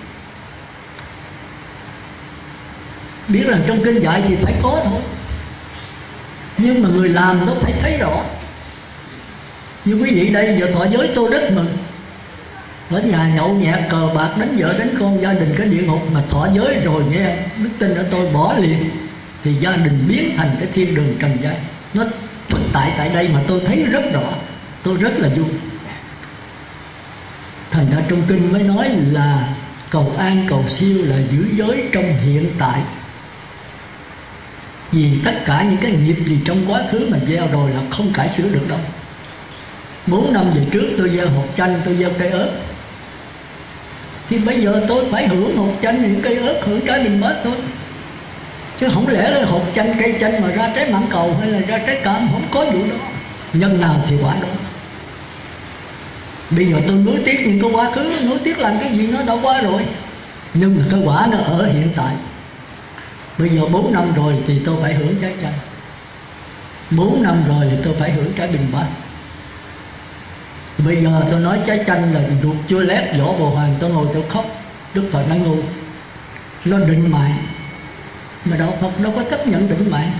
Biết rằng trong kinh dạy thì phải có thôi, nhưng mà người làm nó phải thấy rõ. Như quý vị đây giờ thọ giới tôi rất mừng. Ở nhà nhậu nhẹt cờ bạc đánh vợ đánh con, gia đình cái địa ngục. Mà thọ giới rồi nghe đức tin ở tôi bỏ liền thì gia đình biến thành cái thiên đường trần gian. Nó thực tại đây mà tôi thấy rất rõ. Tôi rất là vui. Thành ra trong kinh mới nói là cầu an cầu siêu là giữ giới trong hiện tại. Vì tất cả những cái nghiệp gì trong quá khứ mình gieo rồi là không cải sửa được đâu. 4 năm về trước tôi gieo hột chanh, tôi gieo cây ớt. Thì bây giờ tôi phải hưởng hột chanh, những cây ớt, hưởng trái bình bát thôi. Chứ không lẽ là hột chanh, cây chanh mà ra trái mãng cầu hay là ra trái cam, không có vụ đó. Nhân nào thì quả đó. Bây giờ tôi nuối tiếc những cái quá khứ, nuối tiếc làm cái gì nó đã qua rồi. Nhưng mà cái quả nó ở hiện tại. Bây giờ 4 năm rồi thì tôi phải hưởng trái chanh. 4 năm rồi thì tôi phải hưởng trái bình bát. Bây giờ tôi nói trái chanh là ruột chưa lép vỏ bồ hoàng, tôi ngồi tôi khóc. Đức Phật nói ngu, nó định mạng. Mà đạo Phật đâu có chấp nhận định mạng.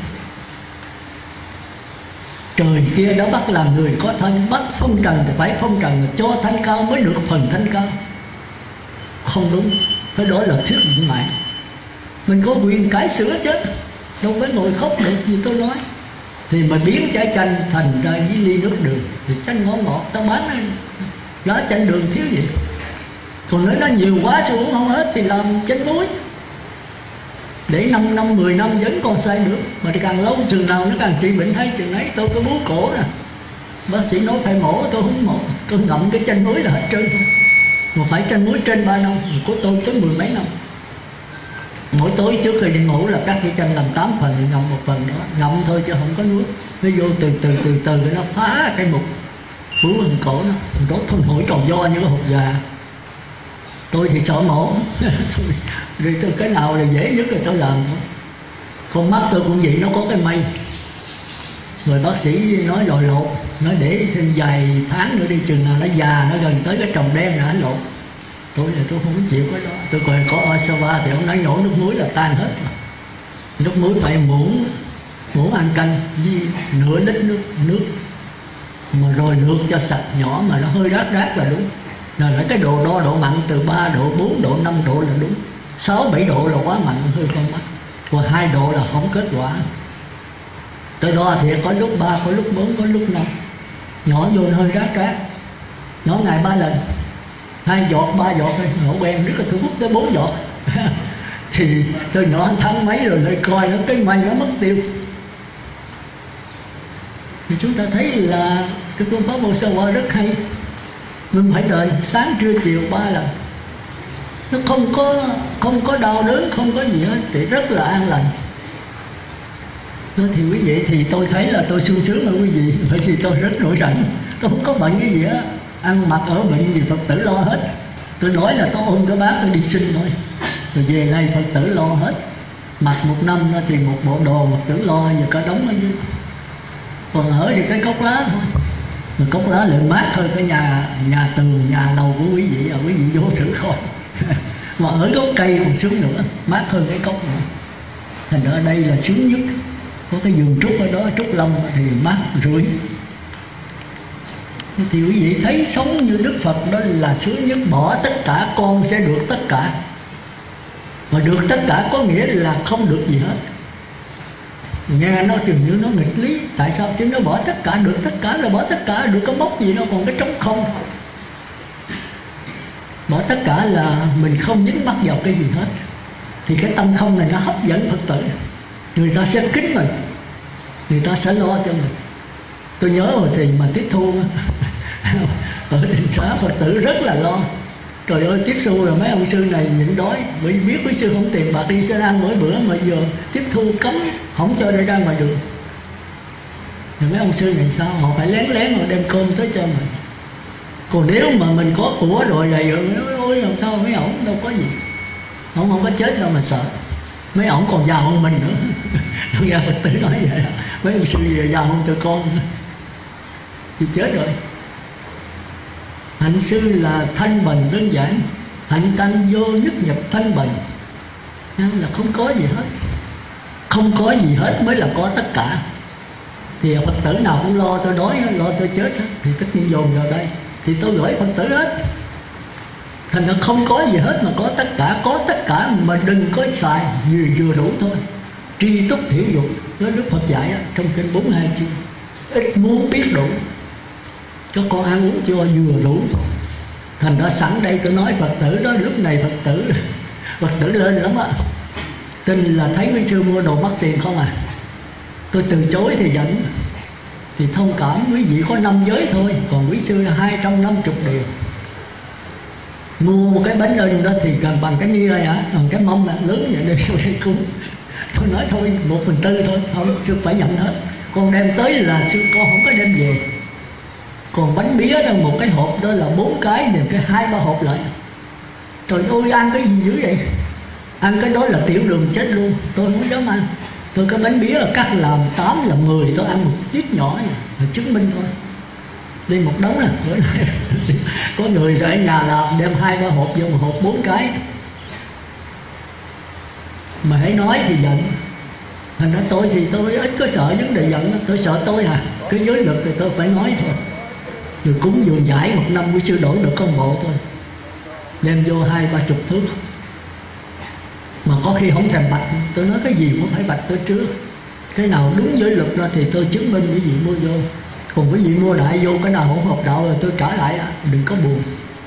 Trời kia đã bắt làm người có thân, bắt phong trần thì phải phong trần, cho thanh cao mới được phần thanh cao. Không đúng, cái đó là thuyết định mạng. Mình có quyền cải sửa chứ, đâu phải ngồi khóc được như tôi nói. Thì mà biến trái chanh thành ra với ly nước đường thì chanh ngon ngọt, ta bán lá chanh đường thiếu gì. Còn nếu nó nhiều quá sao uống không hết thì làm chanh muối, để 5 năm 10 năm vẫn còn xài được. Mà càng lâu chừng nào nó càng trị bệnh hay chừng ấy. Tôi có bú cổ nè, bác sĩ nói phải mổ, tôi không mổ, tôi ngậm cái chanh muối là hết trơn thôi. Mà phải chanh muối trên 3 năm, của tôi tới 10 mấy năm. Mỗi tối trước khi đi ngủ là cắt cái chanh làm 8 phần, ngậm 1 phần đó, ngậm thôi chứ không có nuốt. Nó vô từ từ cái nó phá cái mục bú hình cổ nó, đốt thôn hổi tròn do như cái hột gà. Tôi thì sợ mổ rồi tôi cái nào là dễ nhất là tôi làm thôi. Con mắt tôi cũng vậy, nó có cái mây. Rồi bác sĩ nói lòi lột, nói để thêm vài tháng nữa đi, chừng nào nó già, nó gần tới cái trồng đen là anh lột. Tôi không chịu cái đó. Tôi còn có Osawa thì ông nói nhổ nước muối là tan hết. Nước muối phải muỗng ăn canh với nửa lít nước mà rồi lượt cho sạch nhỏ, mà nó hơi rát là đúng. Là cái độ đo độ mặn từ 3 độ, 4 độ, 5 độ là đúng. 6, 7 độ là quá mặn, hơi không mắc. Còn 2 độ là không kết quả. Tôi đo thì có lúc 3, có lúc 4, có lúc 5. Nhỏ vô hơi rát. Nhỏ ngày 3 lần. 2 giọt 3 giọt thôi, ngộ quen rất là thu hút tới 4 giọt. Thì tôi nhỏ tháng mấy rồi lại coi nó cái may nó mất tiêu. Thì chúng ta thấy là cái phương pháp Musawa rất hay. Mình phải đợi sáng trưa chiều 3 lần. Nó không có đau đớn, không có gì hết, thì rất là an lành. Thì quý vị, thì tôi thấy là tôi sung sướng mà quý vị, bởi vì tôi rất nổi rảnh, tôi không có bệnh cái gì á, ăn mặc ở bệnh gì Phật tử lo hết. Tôi nói là tôi ôm cái bát tôi đi xin thôi, rồi về đây Phật tử lo hết. Mặc 1 năm thì một bộ đồ Phật tử lo, giờ cả đống ở dưới. Còn ở thì cái cốc lá thôi, mà cốc lá lại mát hơn cái nhà tường, nhà lầu của quý vị, quý vị vô thử coi. Mà ở gốc cây còn sướng nữa, mát hơn cái cốc nữa. Thành ra ở đây là sướng nhất. Có cái vườn trúc ở đó, trúc long thì mát rưỡi. Thì quý vị thấy sống như Đức Phật đó là sướng nhất. Bỏ tất cả con sẽ được tất cả. Mà được tất cả có nghĩa là không được gì hết. Nghe nó chừng như nó nghịch lý. Tại sao? Chứ nó bỏ tất cả, được tất cả là bỏ tất cả, được cái mốc gì đâu, còn cái trống không. Bỏ tất cả là mình không dính mắc vào cái gì hết. Thì cái tâm không này nó hấp dẫn Phật tử. Người ta sẽ kính mình, người ta sẽ lo cho mình. Tôi nhớ hồi thì mà tiếp thu ở Tịnh Xá Phật tử rất là lo. Trời ơi, tiếp xu rồi mấy ông sư này nhịn đói, bởi vì biết quý sư không tiền bạc đi sẽ ăn mỗi bữa, mà giờ tiếp thu cấm không cho đi ra ngoài đường. Rồi mấy ông sư này sao? Họ phải lén lén họ đem cơm tới cho mình. Còn nếu mà mình có của rồi đầy rồi, ôi làm sao mấy ổng đâu có gì. Ổng không có chết đâu mà sợ. Mấy ổng còn giàu hơn mình nữa. Nghe Phật tử nói vậy đó. Mấy ông sư giờ giàu hơn tụi con thì chết rồi. Hạnh sư là thanh bần đơn giản. Hạnh tánh vô nhất nhập thanh bần, là không có gì hết. Không có gì hết mới là có tất cả. Thì Phật tử nào cũng lo tôi đói, lo tôi chết hết, thì tất nhiên dồn vào đây. Thì tôi gửi Phật tử hết. Thành ra không có gì hết mà có tất cả. Có tất cả mà đừng có xài, vừa đủ thôi. Tri túc thiểu dục, đó Đức Phật dạy đó, trong kinh 42 chương. Ít muốn biết đủ, cho con ăn uống cho vừa đủ thôi. Thành ra sẵn đây tôi nói Phật tử đó, lúc này Phật tử lên lắm á. Tin là thấy quý sư mua đồ mất tiền không à. Tôi từ chối thì giận. Thì thông cảm, quý vị có 5 giới thôi, còn quý sư là 250 điều. Mua một cái bánh lên đó thì gần bằng cái nia hả, bằng cái mâm lớn vậy để sư cúng. Tôi nói thôi 1/4 thôi, không, sư phải nhận hết. Con đem tới là sư con không có đem về. Còn bánh bía đó, một cái hộp đó là 4 cái, thì cái 2-3 hộp lại. Trời ơi, ăn cái gì dữ vậy? Ăn cái đó là tiểu đường chết luôn. Tôi không dám ăn. Tôi cái bánh bía là cắt làm 8 làm 10, tôi ăn một ít nhỏ vậy, là chứng minh thôi. Đi một đống này, bữa nay có người ở nhà làm đem 2-3 hộp vô, một hộp 4 cái. Mà hãy nói thì giận. Thành ra tôi thì tôi ít có sợ vấn đề giận. Tôi sợ tôi cái giới lực thì tôi phải nói thôi. Rồi cúng dường giải 1 năm quý sư đổi được con bộ thôi, đem vô 20-30 thước. Mà có khi không thèm bạch. Tôi nói cái gì cũng phải bạch tôi trước. Cái nào đúng giới luật ra thì tôi chứng minh quý vị mua vô. Còn quý vị mua đại vô cái nào không hợp đạo rồi tôi trả lại, đừng có buồn.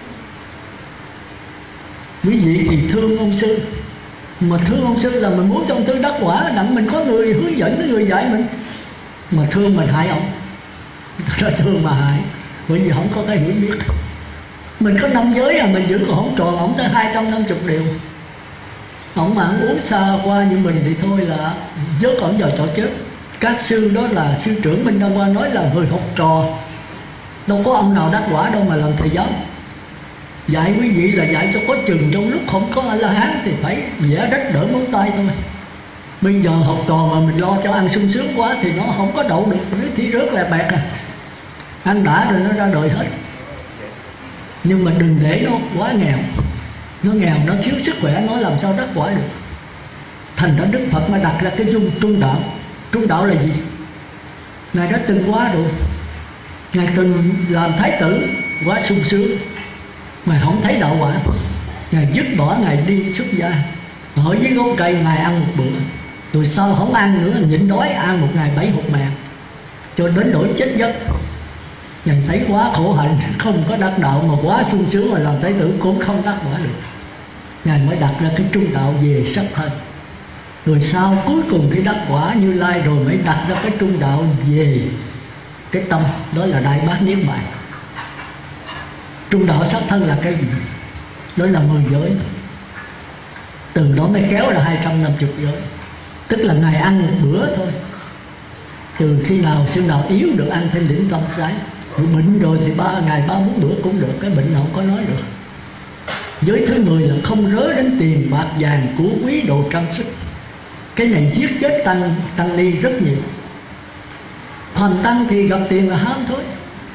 Quý vị thì thương ông sư, mà thương ông sư là mình muốn cho ông sư đắc quả, đặng mình có người hướng dẫn, có người dạy mình. Mà thương mình hại ông. Tôi nói thương mà hại, bởi vì không có cái hiểu biết. Mình có 5 giới mình giữ còn không tròn, ổng tới 250 điều. Ổng mà uống xa qua như mình thì thôi là vớt ổng vào chỗ chết. Các sư đó là sư trưởng Minh Đăng Hoa nói là người học trò, đâu có ông nào đắc quả đâu mà làm thầy giáo. Dạy quý vị là dạy cho có chừng, trong lúc không có A-la-hán thì phải vẽ đất đỡ ngón tay thôi. Bây giờ học trò mà mình lo cho ăn sung sướng quá thì nó không có đậu được, nó thì rớt là bẹt ăn đã rồi nó ra đời hết. Nhưng mà đừng để nó quá nghèo. Nó nghèo, nó thiếu sức khỏe, nó làm sao đắc quả được. Thành ra Đức Phật mà đặt ra cái trung đạo. Trung đạo là gì? Ngài đã từng quá rồi. Ngài từng làm thái tử, quá sung sướng. Ngài không thấy đạo quả. Ngài dứt bỏ, Ngài đi xuất gia. Ở dưới gốc cây Ngài ăn một bữa, rồi sau không ăn nữa, nhịn đói ăn một ngày 7 hột mè, cho đến đổi chết giấc. Ngài thấy quá khổ hạnh, không có đắc đạo, mà quá sung sướng mà làm Thái tử cũng không đắc quả được. Ngài mới đặt ra cái trung đạo về sắc thân. Rồi sau cuối cùng khi đắc quả Như Lai rồi mới đặt ra cái trung đạo về cái tâm, đó là Đại Bát Niết Bàn. Trung đạo sắc thân là cái gì? Đó là 10 giới. Từ đó mới kéo ra 250 giới. Tức là Ngài ăn một bữa thôi. Từ khi nào xương nào yếu được ăn thêm đỉnh tâm sái. Bệnh rồi thì 3 ngày 3-4 bữa cũng được. Cái bệnh nào không có nói được. Giới thứ 10 là không rớ đến tiền bạc vàng của quý đồ trang sức. Cái này giết chết tăng ni rất nhiều. Thành tăng thì gặp tiền là ham thôi.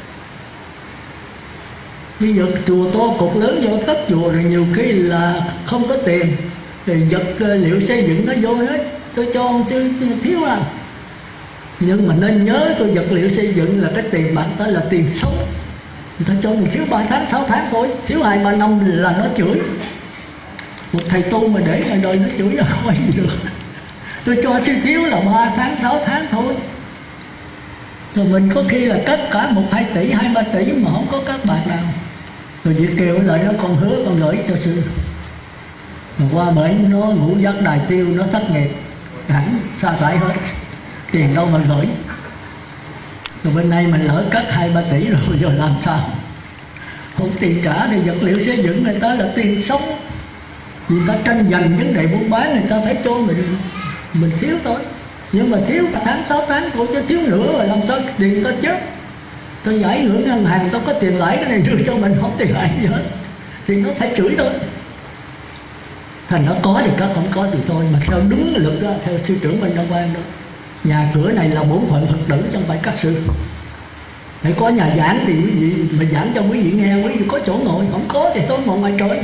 Bây giờ chùa to cột lớn vô tất chùa rồi nhiều khi là không có tiền thì vật liệu xây dựng nó vô hết. Tôi cho ông sư thiếu à. Nhưng mà nên nhớ tôi vật liệu xây dựng là cái tiền bạc đó là tiền sống. Người ta cho mình thiếu 3 tháng 6 tháng thôi, thiếu 2-3 năm là nó chửi. Một thầy tu mà để ngoài đời nó chửi là không ai được. Tôi cho sư thiếu là 3 tháng 6 tháng thôi. Rồi mình có khi là cất cả 1-2 tỷ 2-3 tỷ mà không có các bạc nào. Rồi Việt Kiều lại nó con hứa con gửi cho sư. Mà qua bển nó ngũ giác đài tiêu, nó thất nghiệp hẳn sa thải hết, tiền đâu mà gửi. Rồi bên này mình lỡ cất 2-3 tỷ rồi giờ làm sao? Không tiền trả thì vật liệu xây dựng người ta là tiền sống. Người ta tranh giành vấn đề buôn bán, người ta phải cho mình thiếu thôi. Nhưng mà thiếu cả tháng 6 tháng thôi chứ thiếu nữa rồi làm sao tiền ta chết. Tôi giải ngưỡng ngân hàng tao có tiền lãi cái này đưa cho mình không tiền lãi gì hết thì nó phải chửi thôi. Thành nó có thì có, không có thì thôi. Mà theo đúng lực đó, theo sư trưởng Minh Đăng Quang đó, nhà cửa này là bổn phận Phật tử trong phải các sư. Để có nhà giảng thì quý vị mà giảng cho quý vị nghe, quý vị có chỗ ngồi, không có thì tôi ngồi ngoài trời.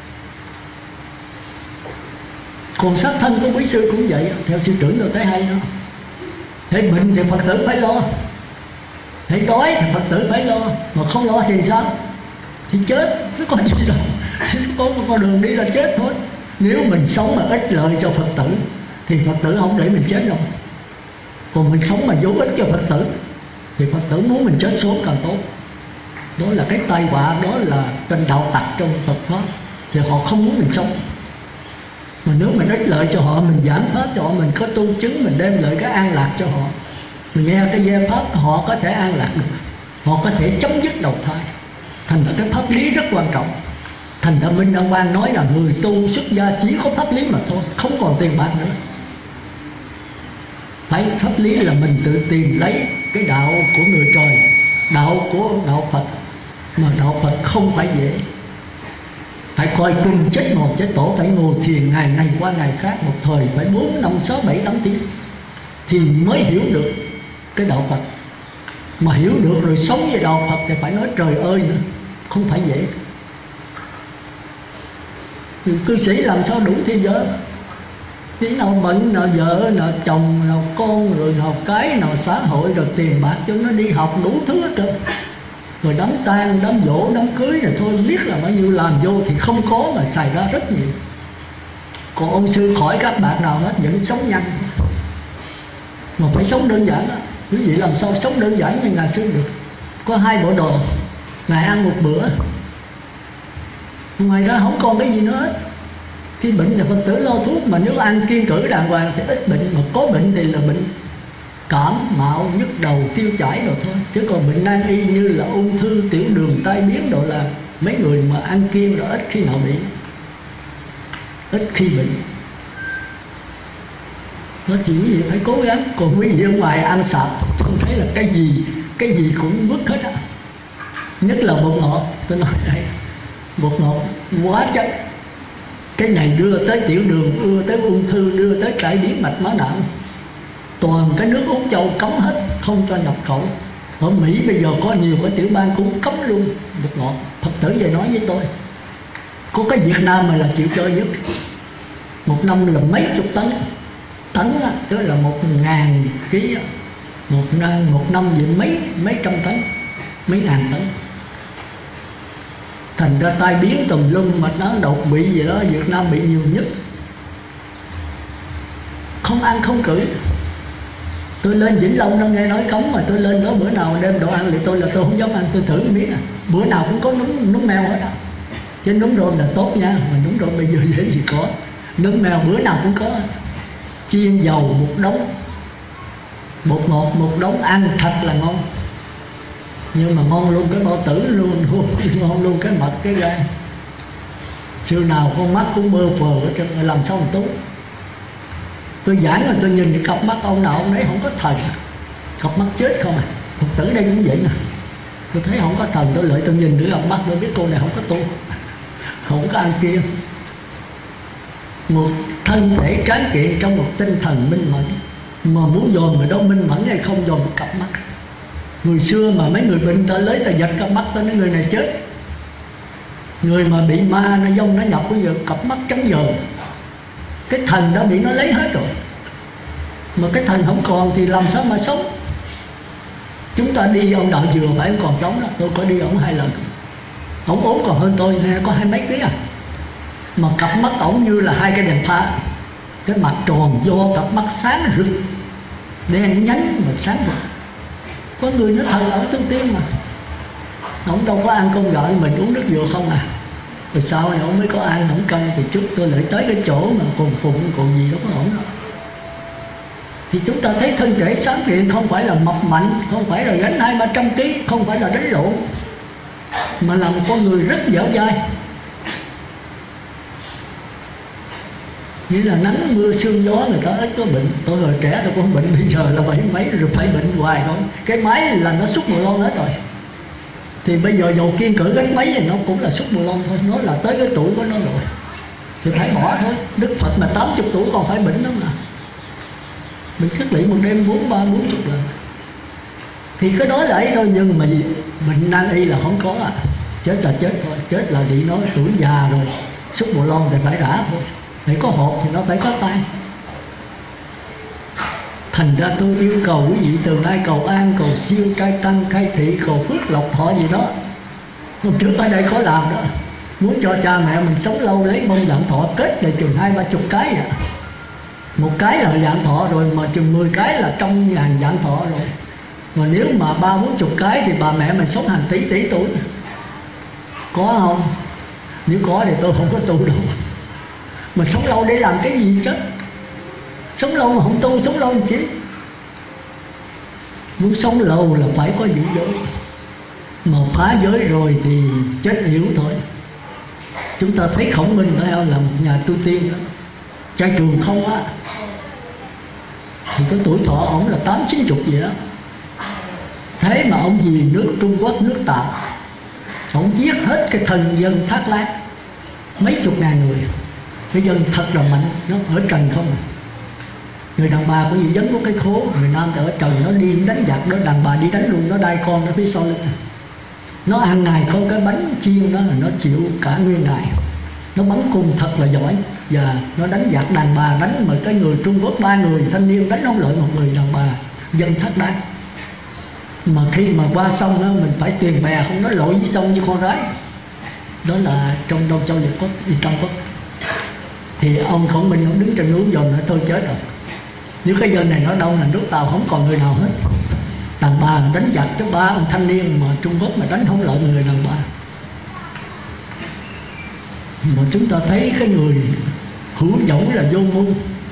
Còn xác thân của quý sư cũng vậy. Theo sư trưởng tôi thấy hay đó. Thế bệnh thì Phật tử phải lo, thế đói thì Phật tử phải lo. Mà không lo thì sao? Thì chết, chứ còn gì đâu. Có một con đường đi là chết thôi. Nếu mình sống mà ích lợi cho Phật tử thì Phật tử không để mình chết đâu. Còn mình sống mà vô ích cho Phật tử thì Phật tử muốn mình chết sớm càng tốt. Đó là cái tai họa, đó là tên đạo tặc trong Phật pháp. Thì họ không muốn mình sống. Mà nếu mình ích lợi cho họ, mình giảng pháp cho họ, mình có tu chứng, mình đem lại cái an lạc cho họ, mình nghe cái giai pháp họ có thể an lạc được, họ có thể chấm dứt đầu thai. Thành ra cái pháp lý rất quan trọng. Thành ra Minh Đăng Quang nói là người tu xuất gia chỉ có pháp lý mà thôi, không còn tiền bạc nữa. Phải pháp lý là mình tự tìm lấy cái đạo của người trời, đạo của đạo Phật. Mà đạo Phật không phải dễ. Phải coi cùng chết một chết tổ, phải ngồi thiền ngày này qua ngày khác, một thời phải 4, 5, 6, 7, 8 tiếng thì mới hiểu được cái đạo Phật. Mà hiểu được rồi sống với đạo Phật thì phải nói trời ơi nữa, không phải dễ. Thì cư sĩ làm sao đủ thì vợ, tí nào bệnh, nào vợ, nào chồng, nào con, rồi nào cái, nào xã hội, rồi tiền bạc cho nó đi học đủ thứ hết trơn. Rồi đám tang, đám dỗ, đám cưới này thôi biết là bao nhiêu làm vô thì không có mà xài ra rất nhiều. Còn ông sư khỏi các bạc nào hết, vẫn sống nhanh. Mà phải sống đơn giản đó. Quý vị làm sao sống đơn giản như Ngài sư được. Có 2 bộ đồ, Ngài ăn một bữa, ngoài ra không còn cái gì nữa hết. Khi bệnh là Phật tử lo thuốc, mà nếu ăn kiêng cữ đàng hoàng thì ít bệnh. Mà có bệnh thì là bệnh cảm mạo, nhức đầu, tiêu chảy rồi thôi. Chứ còn bệnh nan y như là ung thư, tiểu đường, tai biến độ là mấy người mà ăn kiêng rồi ít khi nào bị, ít khi bệnh. Đó thì quý vị phải cố gắng. Còn quý vị ở ngoài ăn sạp không thấy là cái gì cũng vứt hết á. Nhất là bột ngọt, tôi nói đây, bột ngọt quá chất. Cái này đưa tới tiểu đường, đưa tới ung thư, đưa tới tai biến mạch máu não. Toàn cái nước Úc Châu cấm hết, không cho nhập khẩu. Ở Mỹ bây giờ có nhiều cái tiểu bang cũng cấm luôn bột ngọt. Phật tử về nói với tôi, có cái Việt Nam mà là chịu chơi nhất. Một năm là mấy chục tấn á, tức là 1.000 kg. Một năm vậy mấy trăm tấn, mấy ngàn tấn. Thành ra tai biến tùm lum, mà nó đột bị gì đó, Việt Nam bị nhiều nhất. Không ăn không cử. Tôi lên Vĩnh Long nó nghe nói cống, mà tôi lên đó bữa nào đem đồ ăn thì tôi không dám ăn. Tôi thử miếng à, bữa nào cũng có núm mèo hết á. Chứ núm rơm là tốt nha, mà núm rơm bây giờ dễ gì có. Núm mèo bữa nào cũng có. Chiên dầu một đống, bột ngọt một đống, ăn thật là ngon. Nhưng mà ngon luôn cái bao tử luôn, ngon luôn cái mật, cái gan. Xưa nào con mắt cũng bơ phờ ở trên, làm sao mà tốt. Tôi giảng rồi tôi nhìn cái cặp mắt ông nào ông đấy không có thần, cặp mắt chết không à. Phật tử đây cũng vậy nè, tôi thấy không có thần, tôi lợi tôi nhìn đứa cặp mắt tôi biết cô này không có tu, không có ăn kiêng. Một thân thể tráng kiện trong một tinh thần minh mẫn, mà muốn dòm người đó minh mẫn hay không dòm cặp mắt. Người xưa mà mấy người bệnh ta lấy ta giật cặp mắt ta nói người này chết. Người mà bị ma nó dông nó nhập bây giờ cặp mắt trắng giờ, cái thần đã bị nó lấy hết rồi. Mà cái thần không còn thì làm sao mà sống. Chúng ta đi ông Đạo Dừa phải ông còn sống đó, tôi có đi ông 2 lần. Ông ốm còn hơn tôi, có 20 mấy ký à. Mà cặp mắt ổng như là 2 cái đèn pha, cái mặt tròn do cặp mắt sáng rực, đen nhánh mà sáng rực. Có người nó thần là ổng tương tiên mà. Ổng đâu có ăn cơm gạo, mình uống nước dừa không à. Rồi sau này ổng mới có ăn, ổng cân thì chút tôi lại tới cái chỗ mà còn phụng còn gì đó có ổng đó. Thì chúng ta thấy thân thể sáng kiện không phải là mập mạnh, không phải là gánh 200-300 kg, không phải là đánh lộn, mà là một con người rất dẻo dai. Như là nắng mưa sương gió người ta ít có bệnh. Tôi hồi trẻ tôi cũng bệnh, bây giờ là 70 mấy rồi phải bệnh hoài thôi. Cái máy là nó xúc mùi lon hết rồi. Thì bây giờ dầu kiên cử gánh máy thì nó cũng là xúc mùi lon thôi. Nó là tới cái tuổi của nó rồi thì phải bỏ thôi. Đức Phật mà 80 tuổi còn phải bệnh đó mà. Mình khất lị một đêm 40 lần. Thì cái đó là ấy thôi. Nhưng mà bệnh nan y là không có à. Chết là chết thôi. Chết là bị nói tuổi già rồi, xúc mùi lon thì phải rã thôi. Phải có hộp thì nó phải có tay. Thành ra tôi yêu cầu quý vị từ nay cầu an, cầu siêu, trai tăng, khai thị, cầu phước lộc thọ gì đó. Hôm trước ở đây có làm đó. Muốn cho cha mẹ mình sống lâu lấy mong dạng thọ, kết để chừng 20-30 cái à. Một cái là dạng thọ rồi, mà chừng 10 cái là trong ngàn dạng thọ rồi. Mà nếu mà 30-40 cái thì bà mẹ mình sống hàng tỷ tuổi. Có không? Nếu có thì tôi không có tu đâu. Mà sống lâu để làm cái gì chứ? Sống lâu mà không tu, sống lâu làm chi? Muốn sống lâu là phải có giữ giới. Mà phá giới rồi thì chết yếu thôi. Chúng ta thấy Khổng Minh phải không, là một nhà tu tiên đó, trai trường không á. Thì cái tuổi thọ ổng là 80-90 gì đó. Thế mà ông vì nước Trung Quốc, nước Tàu, ổng giết hết cái thần dân Thác Lát, mấy chục ngàn người. Cái dân thật là mạnh, nó ở trần không. Người đàn bà có gì giống có cái khố. Người nam thì ở trần, nó đi đánh giặc đó, đàn bà đi đánh luôn, nó đai con nó phía sau lưng. Nó ăn ngày có cái bánh chiên đó là nó chịu cả nguyên ngày. Nó bắn cung thật là giỏi. Và nó đánh giặc đàn bà, đánh mà cái người Trung Quốc 3 người thanh niên đánh không lợi một người đàn bà dân Thác Đát. Mà khi mà qua sông đó mình phải tiền bè, không nói lội với sông như con rái. Đó là trong Đông Châu Nhật Quốc, đi Tam Quốc. Thì ông Khổng Minh ông đứng trên núi dòm nói thôi chết rồi. Nếu cái dân này nó đông là nước Tàu không còn người nào hết. Đàn bà đánh giặc cho 3 ông thanh niên mà Trung Quốc mà đánh không lợi người đàn bà. Mà chúng ta thấy cái người hữu dũng là vô ngu.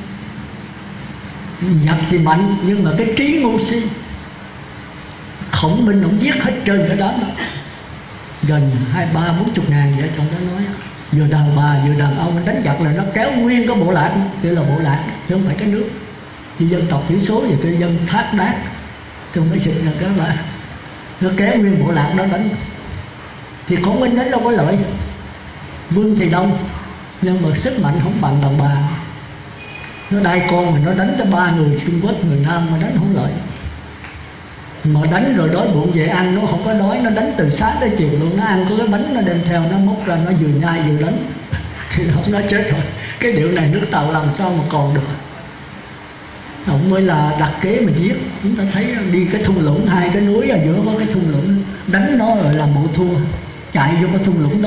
Nhật thì mạnh nhưng mà cái trí ngu si. Khổng Minh ông giết hết trơn cái đám đó. Gần 20-30-40 ngàn vậy trong đó nói. Vừa đàn bà vừa đàn ông đánh giặc là nó kéo nguyên cái bộ lạc. Đây là bộ lạc chứ không phải cái nước. Thì dân tộc thiểu số và cái dân Thác Đát, tôi mới xịt là các bạn, nó kéo nguyên bộ lạc đó đánh. Thì Khổng Minh đánh đâu có lợi. Vương thì đông nhưng mà sức mạnh không bằng đàn bà. Nó đai con mà nó đánh cho 3 người Trung Quốc, người Nam mà đánh không lợi. Mà đánh rồi đói bụng về ăn, nó không có đói, nó đánh từ sáng tới chiều luôn. Nó ăn có cái bánh nó đem theo, nó móc ra nó vừa nhai vừa đánh. Thì nó chết rồi. Cái điệu này nước Tàu làm sao mà còn được. Ông mới là đặt kế mà giết. Chúng ta thấy đi cái thung lũng, 2 cái núi ở giữa có cái thung lũng, đánh nó rồi làm bộ thua, chạy vô cái thung lũng đó.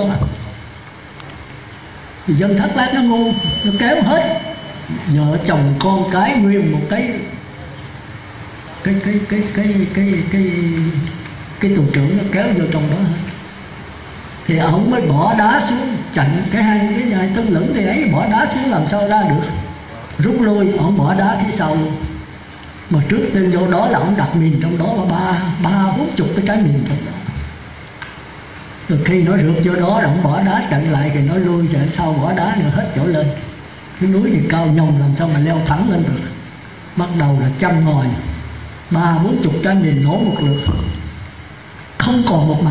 Thì dân Thác Lát nó ngu, nó kéo hết vợ chồng con cái nguyên một cái cái tù trưởng nó kéo vô trong đó hết. Thì ông mới bỏ đá xuống chặn cái hai tướng lĩnh thì ấy, bỏ đá xuống làm sao ra được, rút lui, ông bỏ đá phía sau luôn. Mà trước tên vô đó là ông đặt mìn trong đó là 40 cái trái mìn trong đó. Rồi khi nó rượt vô đó rồi ông bỏ đá chặn lại thì nó lui rồi sau bỏ đá nữa hết chỗ lên. Cái núi thì cao nhồng làm sao mà leo thẳng lên được. Bắt đầu là châm ngòi 30-40 trái mìn nổ một lượt, không còn một mặt